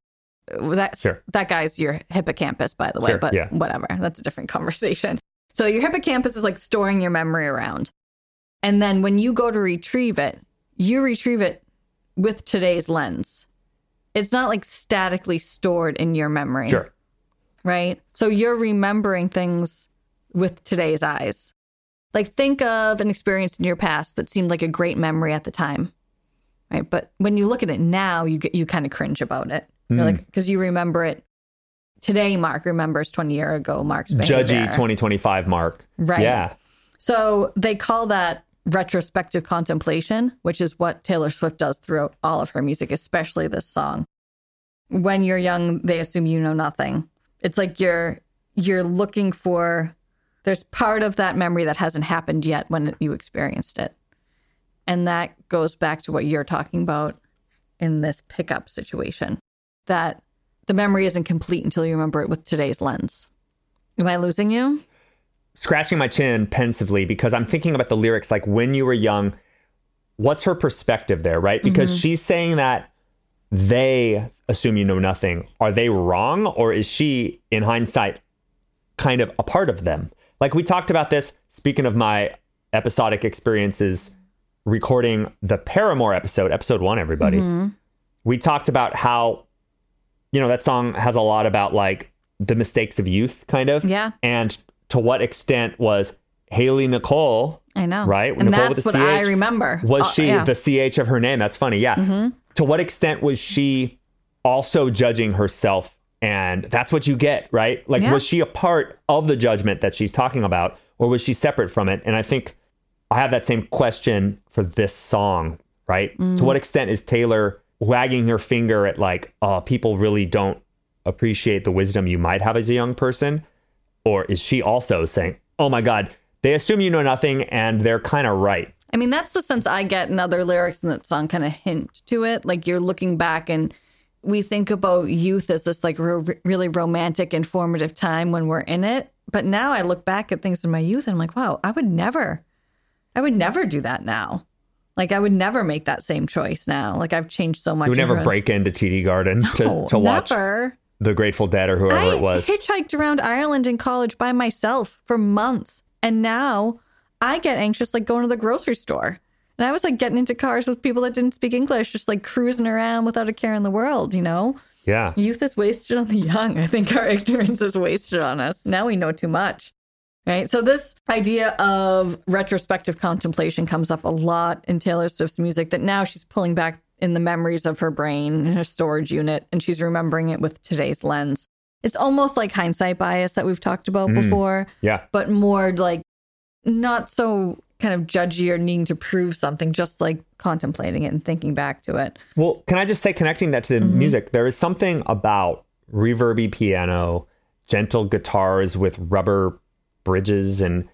That guy's your hippocampus, by the way, but whatever. That's a different conversation. So your hippocampus is like storing your memory around. And then when you go to retrieve it, you retrieve it with today's lens. It's not like statically stored in your memory. Sure. Right? So you're remembering things with today's eyes. Like think of an experience in your past that seemed like a great memory at the time. Right? But when you look at it now, you kind of cringe about it. You're like, because you remember it. Today, Mark remembers 20 years ago, Mark's behavior. Judgy 2025 Mark. Right. Yeah. So they call that retrospective contemplation, which is what Taylor Swift does throughout all of her music, especially this song. When you're young, they assume you know nothing. It's like you're looking for, there's part of that memory that hasn't happened yet when you experienced it. And that goes back to what you're talking about in this pickup situation, that the memory isn't complete until you remember it with today's lens. Am I losing you? Scratching my chin pensively because I'm thinking about the lyrics, like when you were young, what's her perspective there, right? Because she's saying that they assume you know nothing. Are they wrong? Or is she, in hindsight, kind of a part of them? Like we talked about this, speaking of my episodic experiences, recording the Paramore episode 1, everybody. We talked about how, that song has a lot about like the mistakes of youth, kind of. Yeah. And to what extent was Haley Nicole, I know, right? And Nicole that's what I remember. Was she the CH of her name? That's funny. Yeah. To what extent was she also judging herself? And that's what you get, right? Like, was she a part of the judgment that she's talking about, or was she separate from it? And I think I have that same question for this song, right? To what extent is Taylor wagging her finger at like, oh, people really don't appreciate the wisdom you might have as a young person? Or is she also saying, oh my God, they assume you know nothing and they're kind of right? I mean, that's the sense I get in other lyrics in that song kind of hint to it. Like you're looking back and we think about youth as this like really romantic, informative time when we're in it. But now I look back at things in my youth and I'm like, wow, I would never do that now. Like, I would never make that same choice now. Like, I've changed so much. You would never break into TD Garden to watch the Grateful Dead or whoever it was. I hitchhiked around Ireland in college by myself for months. And now I get anxious, like going to the grocery store. And I was like getting into cars with people that didn't speak English, just like cruising around without a care in the world, you know? Yeah. Youth is wasted on the young. I think our ignorance is wasted on us. Now we know too much. Right. So this idea of retrospective contemplation comes up a lot in Taylor Swift's music, that now she's pulling back in the memories of her brain, in her storage unit, and she's remembering it with today's lens. It's almost like hindsight bias that we've talked about before. Yeah. But more like not so kind of judgy or needing to prove something, just like contemplating it and thinking back to it. Well, can I just say, connecting that to the music, there is something about reverby piano, gentle guitars with rubber bridges and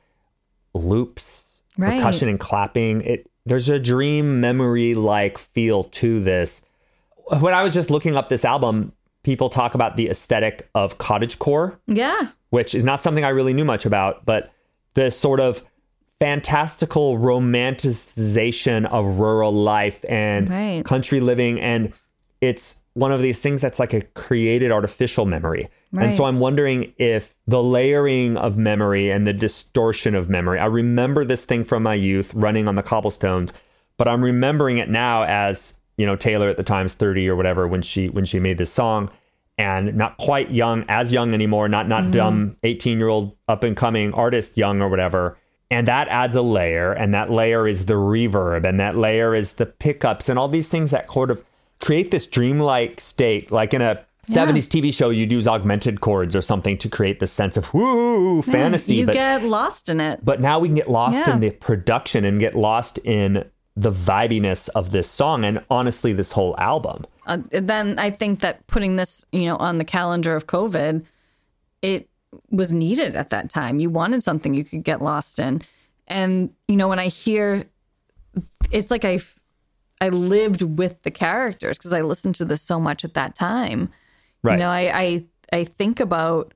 loops, percussion and clapping. There's a dream memory like feel to this. When I was just looking up this album, people talk about the aesthetic of cottagecore. Yeah. Which is not something I really knew much about, but this sort of fantastical romanticization of rural life and country living. And it's one of these things that's like a created artificial memory. Right. And so I'm wondering if the layering of memory and the distortion of memory, I remember this thing from my youth running on the cobblestones, but I'm remembering it now as, you know, Taylor at the time's 30 or whatever when she made this song, and not quite as young anymore, not dumb 18-year-old up and coming artist young or whatever. And that adds a layer, and that layer is the reverb, and that layer is the pickups and all these things that sort of create this dreamlike state. Like in a 70s TV show, you'd use augmented chords or something to create this sense of woo fantasy. You get lost in it. But now we can get lost in the production and get lost in the vibiness of this song and honestly this whole album. Then I think that putting this, you know, on the calendar of COVID, it was needed at that time. You wanted something you could get lost in. And, you know, when I hear, it's like I lived with the characters because I listened to this so much at that time. Right. You know, I think about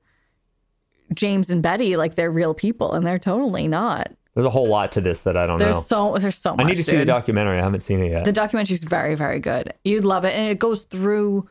James and Betty like they're real people, and they're totally not. There's a whole lot to this that I don't know. There's so much. I need to see the documentary. I haven't seen it yet. The documentary's very, very good. You'd love it. And it goes through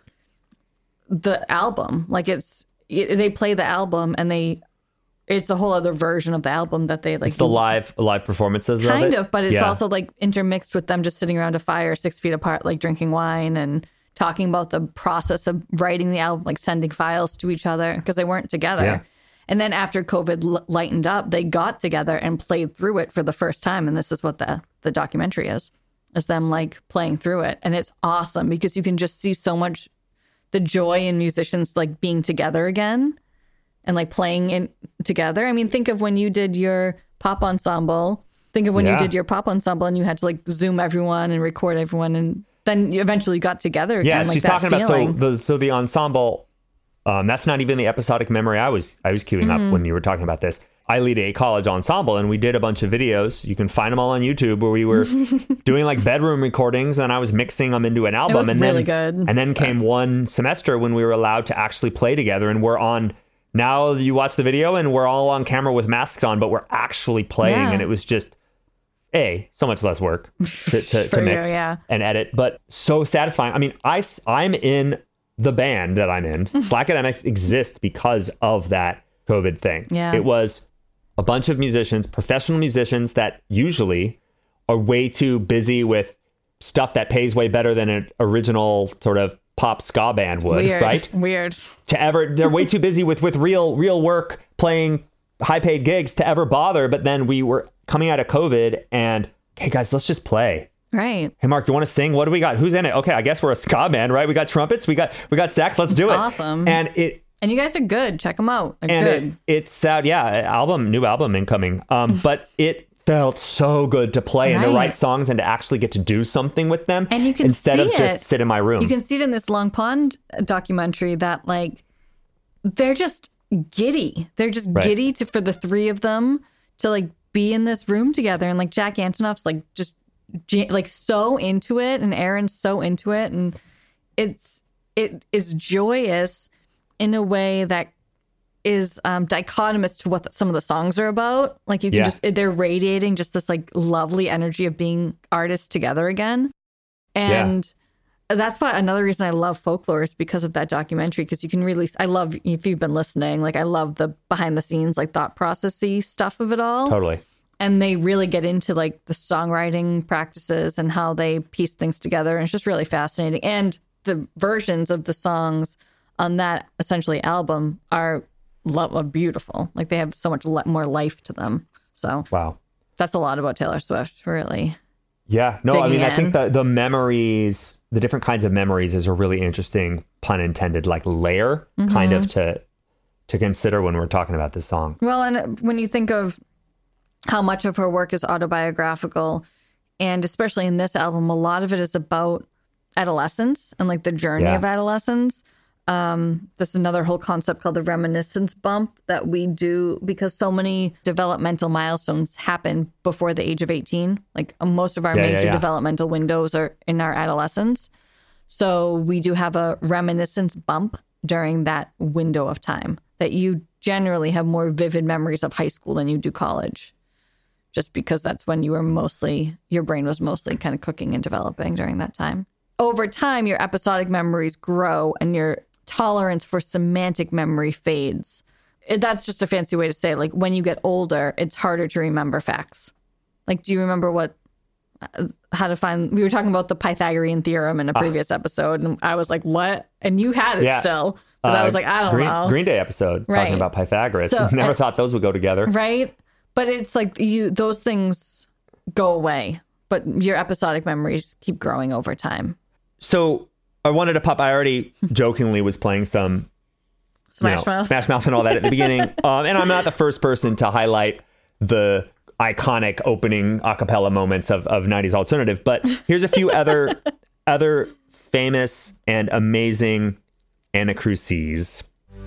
the album. Like they play the album and it's a whole other version of the album that they like. It's the live performances kind of it? of, but it's also like intermixed with them just sitting around a fire 6 feet apart, like drinking wine and talking about the process of writing the album, like sending files to each other because they weren't together. Yeah. And then after COVID lightened up, they got together and played through it for the first time. And this is what the documentary is them like playing through it. And it's awesome because you can just see so much the joy in musicians like being together again and like playing in together. I mean, think of when you did your pop ensemble. Think of when you did your pop ensemble and you had to like Zoom everyone and record everyone. And then you eventually got together again. Yeah, like she's that talking feeling. about the ensemble. That's not even the episodic memory I was queuing up when you were talking about this. I lead a college ensemble, and we did a bunch of videos. You can find them all on YouTube where we were doing like bedroom recordings, and I was mixing them into an album. It was and really then, good. And then came one semester when we were allowed to actually play together, and we're on. Now you watch the video, and we're all on camera with masks on, but we're actually playing, and it was just so much less work to mix and edit, but so satisfying. I mean, I'm in the band that I'm in. Slack Academics exists because of that COVID thing. Yeah. It was a bunch of musicians, professional musicians that usually are way too busy with stuff that pays way better than an original sort of pop ska band would, right? Weird. They're way too busy with real work, playing high paid gigs to ever bother. But then we were coming out of COVID and, hey guys, let's just play. Right. Hey, Mark, you want to sing? What do we got? Who's in it? Okay, I guess we're a ska band, right? We got trumpets. We got sax. Let's do it. Awesome. And you guys are good. Check them out. They're good. It's out. New album incoming. But it felt so good to play and to write songs and to actually get to do something with them. And you can instead of just sit in my room. You can see it in this Long Pond documentary that like they're just giddy. They're just giddy for the three of them to like be in this room together. And like Jack Antonoff's like just like so into it, and Aaron's so into it, and it's it is joyous in a way that is dichotomous to what some of the songs are about. Like you can they're radiating just this like lovely energy of being artists together again. And that's why another reason I love Folklore is because of that documentary, because you can really, I love, if you've been listening, like I love the behind the scenes, like thought processy stuff of it all. Totally. And they really get into like the songwriting practices and how they piece things together. And it's just really fascinating. And the versions of the songs on that essentially album are beautiful. Like they have so much more life to them. So wow, that's a lot about Taylor Swift, really. Yeah, no, I mean, in. I think the memories, the different kinds of memories is a really interesting, pun intended, like layer kind of to consider when we're talking about this song. Well, and when you think of how much of her work is autobiographical, and especially in this album, a lot of it is about adolescence and like the journey of adolescence. This is another whole concept called the reminiscence bump that we do because so many developmental milestones happen before the age of 18. Like most of our major developmental windows are in our adolescence. So we do have a reminiscence bump during that window of time that you generally have more vivid memories of high school than you do college, just because that's when your brain was mostly kind of cooking and developing during that time. Over time, your episodic memories grow and your tolerance for semantic memory fades. That's just a fancy way to say, like, when you get older, it's harder to remember facts. Like, do you remember how to find, we were talking about the Pythagorean theorem in a previous episode, and I was like, what? And you had it still. But I was like, I don't know. Green Day episode, talking about Pythagoras. So, Never thought those would go together. Right? But it's like those things go away, but your episodic memories keep growing over time. So I wanted to pop, I already jokingly was playing some Smash Mouth and all that at the beginning. And I'm not the first person to highlight the iconic opening a cappella moments of 90s alternative, but here's a few other famous and amazing anacruses.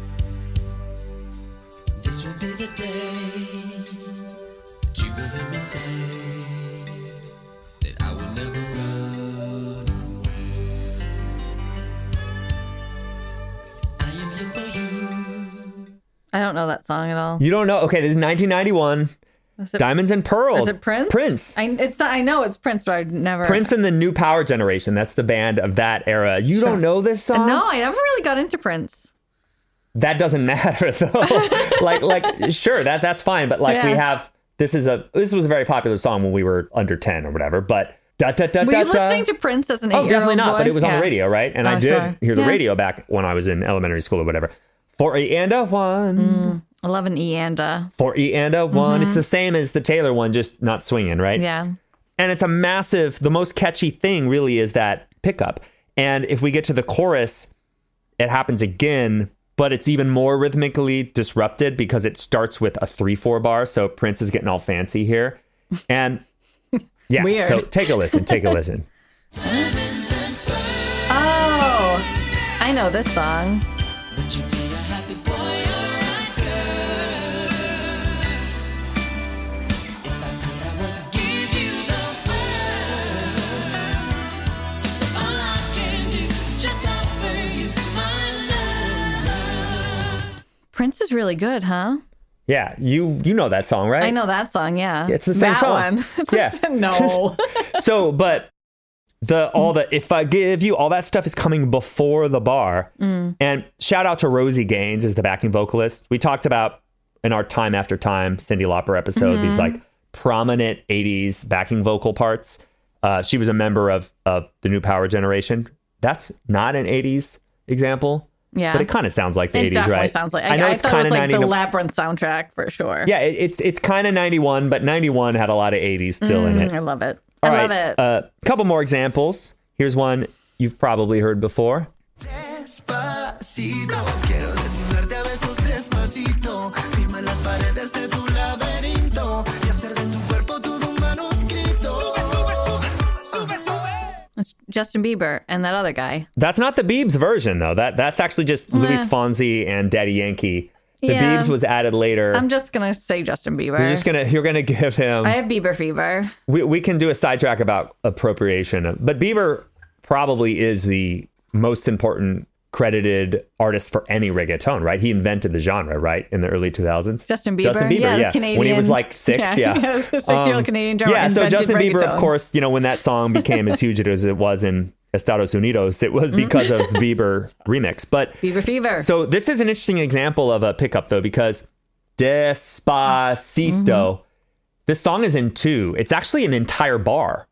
This will be the day that you will hear me say that I will never run away. I am here for you. I don't know that song at all. You don't know? Okay, this is 1991. Diamonds and Pearls. Is it Prince? Prince. I know it's Prince, but I've never. Prince and the New Power Generation. That's the band of that era. You don't know this song? No, I never really got into Prince. That doesn't matter though. like sure, that's fine. But like we have this was a very popular song when we were under 10 or whatever. But were you listening to Prince as an 8-year-old definitely not. boy? But it was on the radio, right? And I did hear the radio back when I was in elementary school or whatever. 4E and a 1. I love an E and a 4E and a 1. It's the same as the Taylor one, just not swinging, right? Yeah. And it's the most catchy thing really is that pickup. And if we get to the chorus, it happens again, but it's even more rhythmically disrupted because it starts with a 3/4 bar. So Prince is getting all fancy here. And yeah, Weird. So take a listen. Oh, I know this song. Would you be a happy boy or a girl? If I could, I would give you the world. All I can do is just offer you my love. Prince is really good, huh? Yeah, you know that song, right? I know that song, yeah. It's the same that song. One. No. So, but if I give you all that stuff is coming before the bar. And shout out to Rosie Gaines as the backing vocalist. We talked about in our Time After Time Cyndi Lauper episode these like prominent 80s backing vocal parts. She was a member of the New Power Generation. That's not an 80s example. Yeah. But it kind of sounds like the 80s, right? It definitely sounds like. I thought it was like the Labyrinth soundtrack for sure. Yeah, it's kind of 91, but 91 had a lot of 80s still in it. I love it. All I right, love it. A couple more examples. Here's one you've probably heard before. Despacito, quiero desnudarte a besos despacito, firma las paredes de tu laberinto y hacer de tu cuerpo todo un manuscrito. It's Justin Bieber and that other guy. That's not the Biebs version, though. That's actually just Luis Fonsi and Daddy Yankee. The Biebs was added later. I'm just gonna say Justin Bieber. You're gonna give him. I have Bieber fever. We can do a sidetrack about appropriation, but Bieber probably is the most important credited artist for any reggaeton, right? He invented the genre, right? In the early 2000s. Justin Bieber, yeah. The Canadian. When he was like 6, the 6-year-old Canadian drummer. Yeah, so Justin Bieber, reggaeton. of course, when that song became as huge as it was in Estados Unidos, it was because of Bieber remix. But Bieber Fever. So this is an interesting example of a pickup, though, because Despacito, this song is in 2. It's actually an entire bar.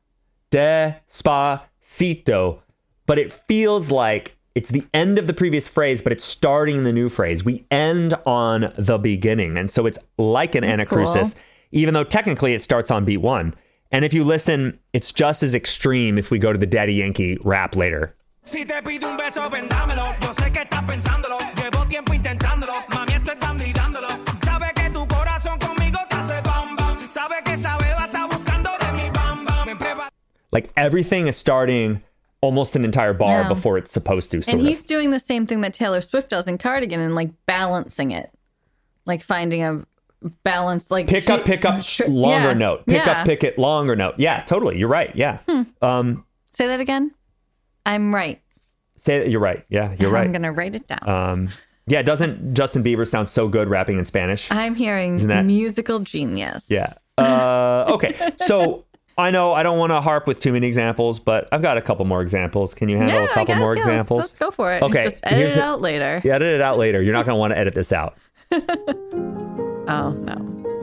Despacito. But it feels like it's the end of the previous phrase, but it's starting the new phrase. We end on the beginning. And so it's like an anacrusis, cool. even though technically it starts on beat 1. And if you listen, it's just as extreme if we go to the Daddy Yankee rap later. Si te pido un beso, ven dámelo. Yo sé que estás pensándolo. Llevo tiempo intentándolo. Mami, esto es dando y dándolo. Sabe que tu corazón conmigo te hace bam bam. Sabe que esa beba está buscando de mi bam bam. Like everything is starting almost an entire bar before it's supposed to. And he's doing the same thing that Taylor Swift does in Cardigan and like balancing it. Like finding a balance, like pick up, longer note. Pick up, pick it, longer note. Yeah, totally. You're right. Yeah. Say that again. I'm right. Say that. You're right. Yeah, you're right. I'm going to write it down. Yeah, doesn't Justin Bieber sound so good rapping in Spanish? I'm hearing musical genius. Yeah. Okay. So I know I don't want to harp with too many examples, but I've got a couple more examples. Can you handle a couple more examples? Let's go for it. Okay. Just edit it out later. Yeah, edit it out later. You're not going to want to edit this out. Oh, no.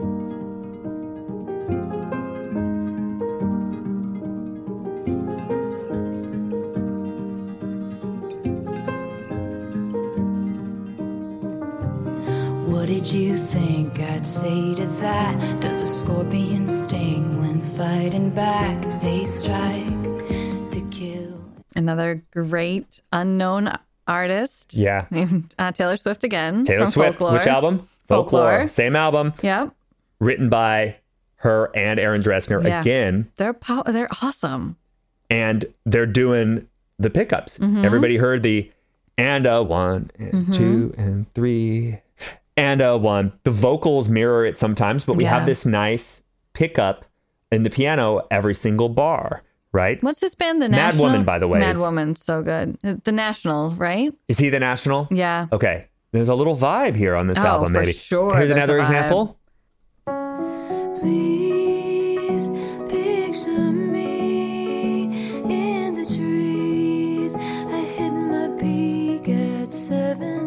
What did you think I'd say to that? Does a scorpion sting when fighting back? They strike to kill. Another great unknown artist. Yeah. Named Taylor Swift again. Taylor from Swift. Folklore. Which album? Folklore. Same album. Yep. Written by her and Aaron Dresner again. They're awesome. And they're doing the pickups. Everybody heard the and a 1 and 2 and 3 and a 1. The vocals mirror it sometimes, but we have this nice pickup in the piano every single bar, right? What's this band? The Mad National? Woman, by the way. Mad Woman, so good. The National, right? Is he the National? Yeah. Okay. There's a little vibe here on this album, for maybe. sure Here's there's another a vibe. example. Please picture me in the trees. I hit my peak at 7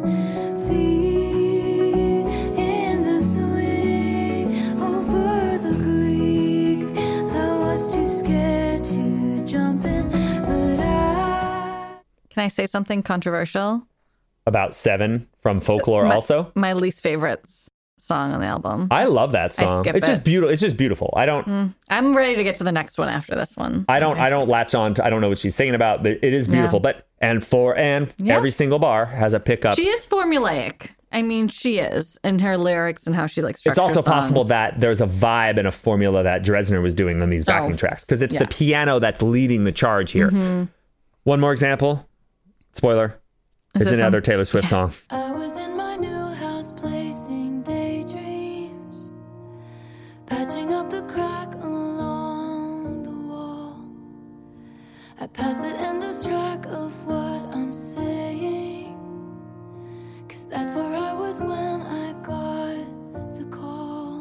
feet in the swing over the creek. I was too scared to jump in, but Can I say something controversial? About 7 from Folklore also. My least favorite song on the album. I love that song. skip It's just it. beautiful. It's just beautiful. I don't I'm ready to get to the next one after this one. I don't latch on to, I don't know what she's singing about, but it is beautiful. Yeah. But every single bar has a pickup. She is formulaic. I mean, she is in her lyrics and how she like It's structures also songs. possible that there's a vibe and a formula that Dresner was doing on these backing tracks because it's the piano that's leading the charge here. One more example. Spoiler. Is It's it another from- Taylor Swift song. I was in my new house placing daydreams, patching up the crack along the wall. I pass it and lose track of what I'm saying, 'cause that's where I was when I got the call.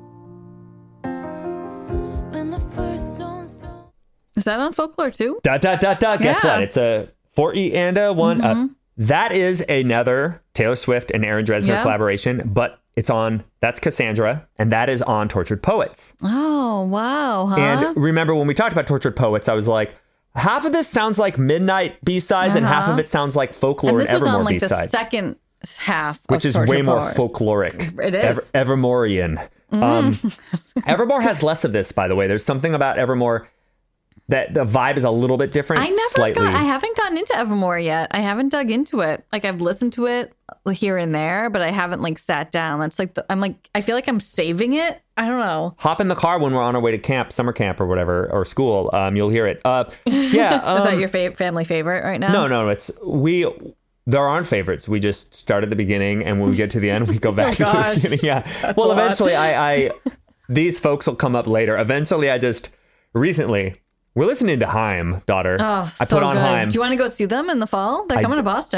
When the first stone's thrown. Is that on Folklore too? Guess Yeah. what? It's a 4E and a 1 up. That is another Taylor Swift and Aaron Dresner collaboration, but that's Cassandra, and that is on Tortured Poets. Oh, wow. Huh? And remember when we talked about Tortured Poets, I was like, half of this sounds like Midnight B-sides and half of it sounds like Folklore and and, this was Evermore on like the B-sides. second half Which of is Tortured way more Poets. folkloric. It is. Evermorean. Evermore has less of this, by the way. There's something about Evermore that the vibe is a little bit different. I haven't gotten into Evermore yet. I haven't dug into it. Like I've listened to it here and there, but I haven't like sat down. That's like I feel like I'm saving it. I don't know. Hop in the car when we're on our way to camp, summer camp or whatever, or school. You'll hear it. Yeah. Is that your family favorite right now? No. There aren't favorites. We just start at the beginning, and when we get to the end, we go back to the beginning. Yeah. Well, eventually, these folks will come up later. Eventually, recently, we're listening to Haim, daughter. Oh, I so put on good. Haim. Do you want to go see them in the fall? They're coming to Boston.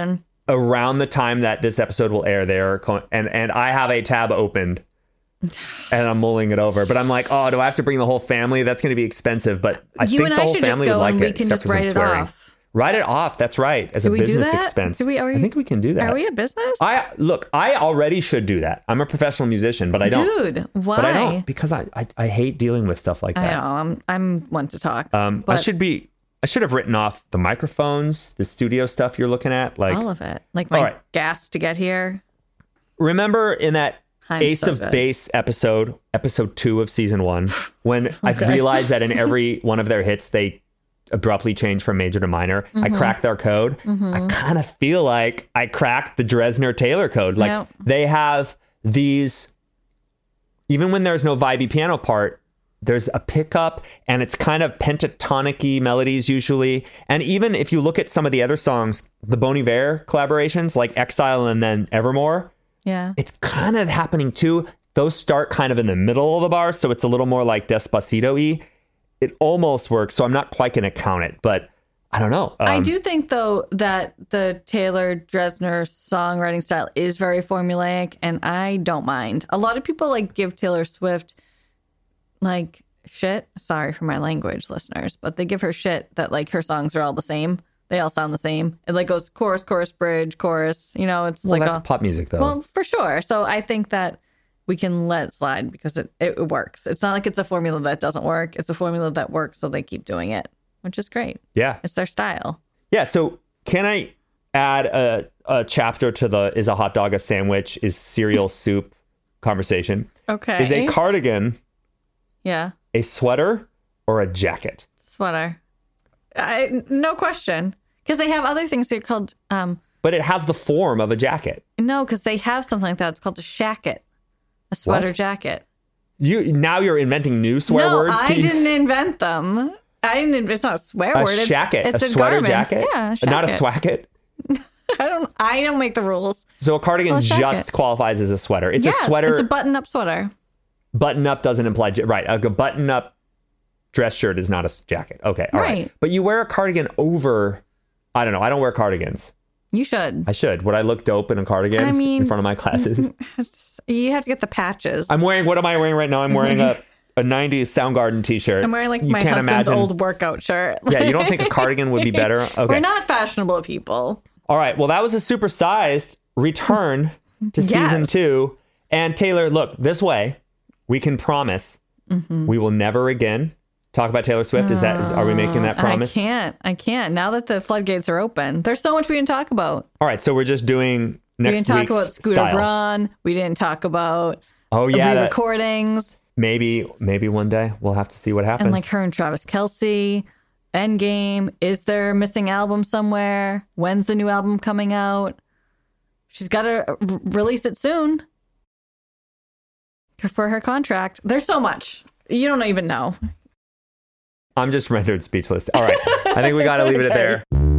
around the time that this episode will air, and I have a tab opened and I'm mulling it over. But I'm like, oh, do I have to bring the whole family? That's going to be expensive. But I think the whole family would like it. We can just write it off. Write it off. That's right. As a business expense. I think we can do that. Are we a business? I already should do that. I'm a professional musician, but I don't. Dude, why? But I don't, because I hate dealing with stuff like that. I know. I'm one to talk. I should have written off the microphones, the studio stuff you're looking at, like all of it. Like my gas to get here. Remember in that Ace of Base episode 2 of season 1, when I realized that in every one of their hits they abruptly changed from major to minor. I cracked their code. I kind of feel like I cracked the Dresner Taylor code. Like they have these, even when there's no vibey piano part, there's a pickup and it's kind of pentatonic-y melodies usually. And even if you look at some of the other songs, the Bon Iver collaborations like Exile and then Evermore, it's kind of happening too. Those start kind of in the middle of the bar, so it's a little more like Despacito-y. It almost works, so I'm not quite going to count it, but I don't know. I do think, though, that the Taylor Dresner songwriting style is very formulaic, and I don't mind. A lot of people like give Taylor Swift like shit. Sorry for my language, listeners, but they give her shit that like her songs are all the same. They all sound the same. It like goes chorus, chorus, bridge, chorus. You know, it's like that's pop music, though. Well, for sure. So I think that we can let it slide because it works. It's not like it's a formula that doesn't work. It's a formula that works, so they keep doing it, which is great. Yeah. It's their style. Yeah, so can I add a chapter to the is a hot dog a sandwich, is cereal soup conversation? Okay. Is a cardigan a sweater or a jacket? Sweater. No question. Because they have other things here called... but it has the form of a jacket. No, because they have something like that. It's called a shacket. A sweater jacket. You're inventing new swear words? No, I didn't invent them. It's not a swear word. A shacket. It's a sweater garment. jacket? Yeah, a shacket. Not a swacket? I don't make the rules. So a cardigan just qualifies as a sweater. It's a sweater. It's a button-up sweater. Button-up doesn't imply... Right. A button-up dress shirt is not a jacket. Okay. All right. But you wear a cardigan over... I don't know. I don't wear cardigans. You should. I should. Would I look dope in a cardigan in front of my classes? You have to get the patches. What am I wearing right now? I'm wearing a 90s Soundgarden t-shirt. I'm wearing like my husband's old workout shirt. Yeah, you don't think a cardigan would be better? Okay. We're not fashionable people. All right. Well, that was a supersized return to season 2. And Taylor, look, this way, we can promise we will never again talk about Taylor Swift. Are we making that promise? I can't. Now that the floodgates are open, there's so much we didn't talk about. All right. So we're just doing next week's We didn't talk about Scooter Braun. We didn't talk about recordings. Maybe one day we'll have to see what happens. And like her and Travis Kelce, Endgame. Is there a missing album somewhere? When's the new album coming out? She's got to release it soon for her contract. There's so much. You don't even know. I'm just rendered speechless. All right. I think we got to leave it there.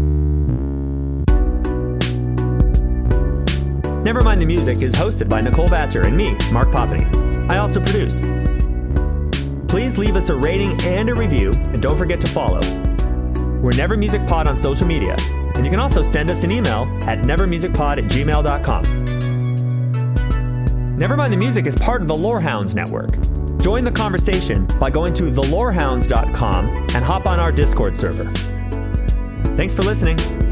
Nevermind the Music is hosted by Nicole Batcher and me, Mark Poppany. I also produce. Please leave us a rating and a review, and don't forget to follow. We're Never Music Pod on social media, and you can also send us an email at nevermusicpod@gmail.com. Nevermind the Music is part of the Lorehounds Network. Join the conversation by going to thelorehounds.com and hop on our Discord server. Thanks for listening.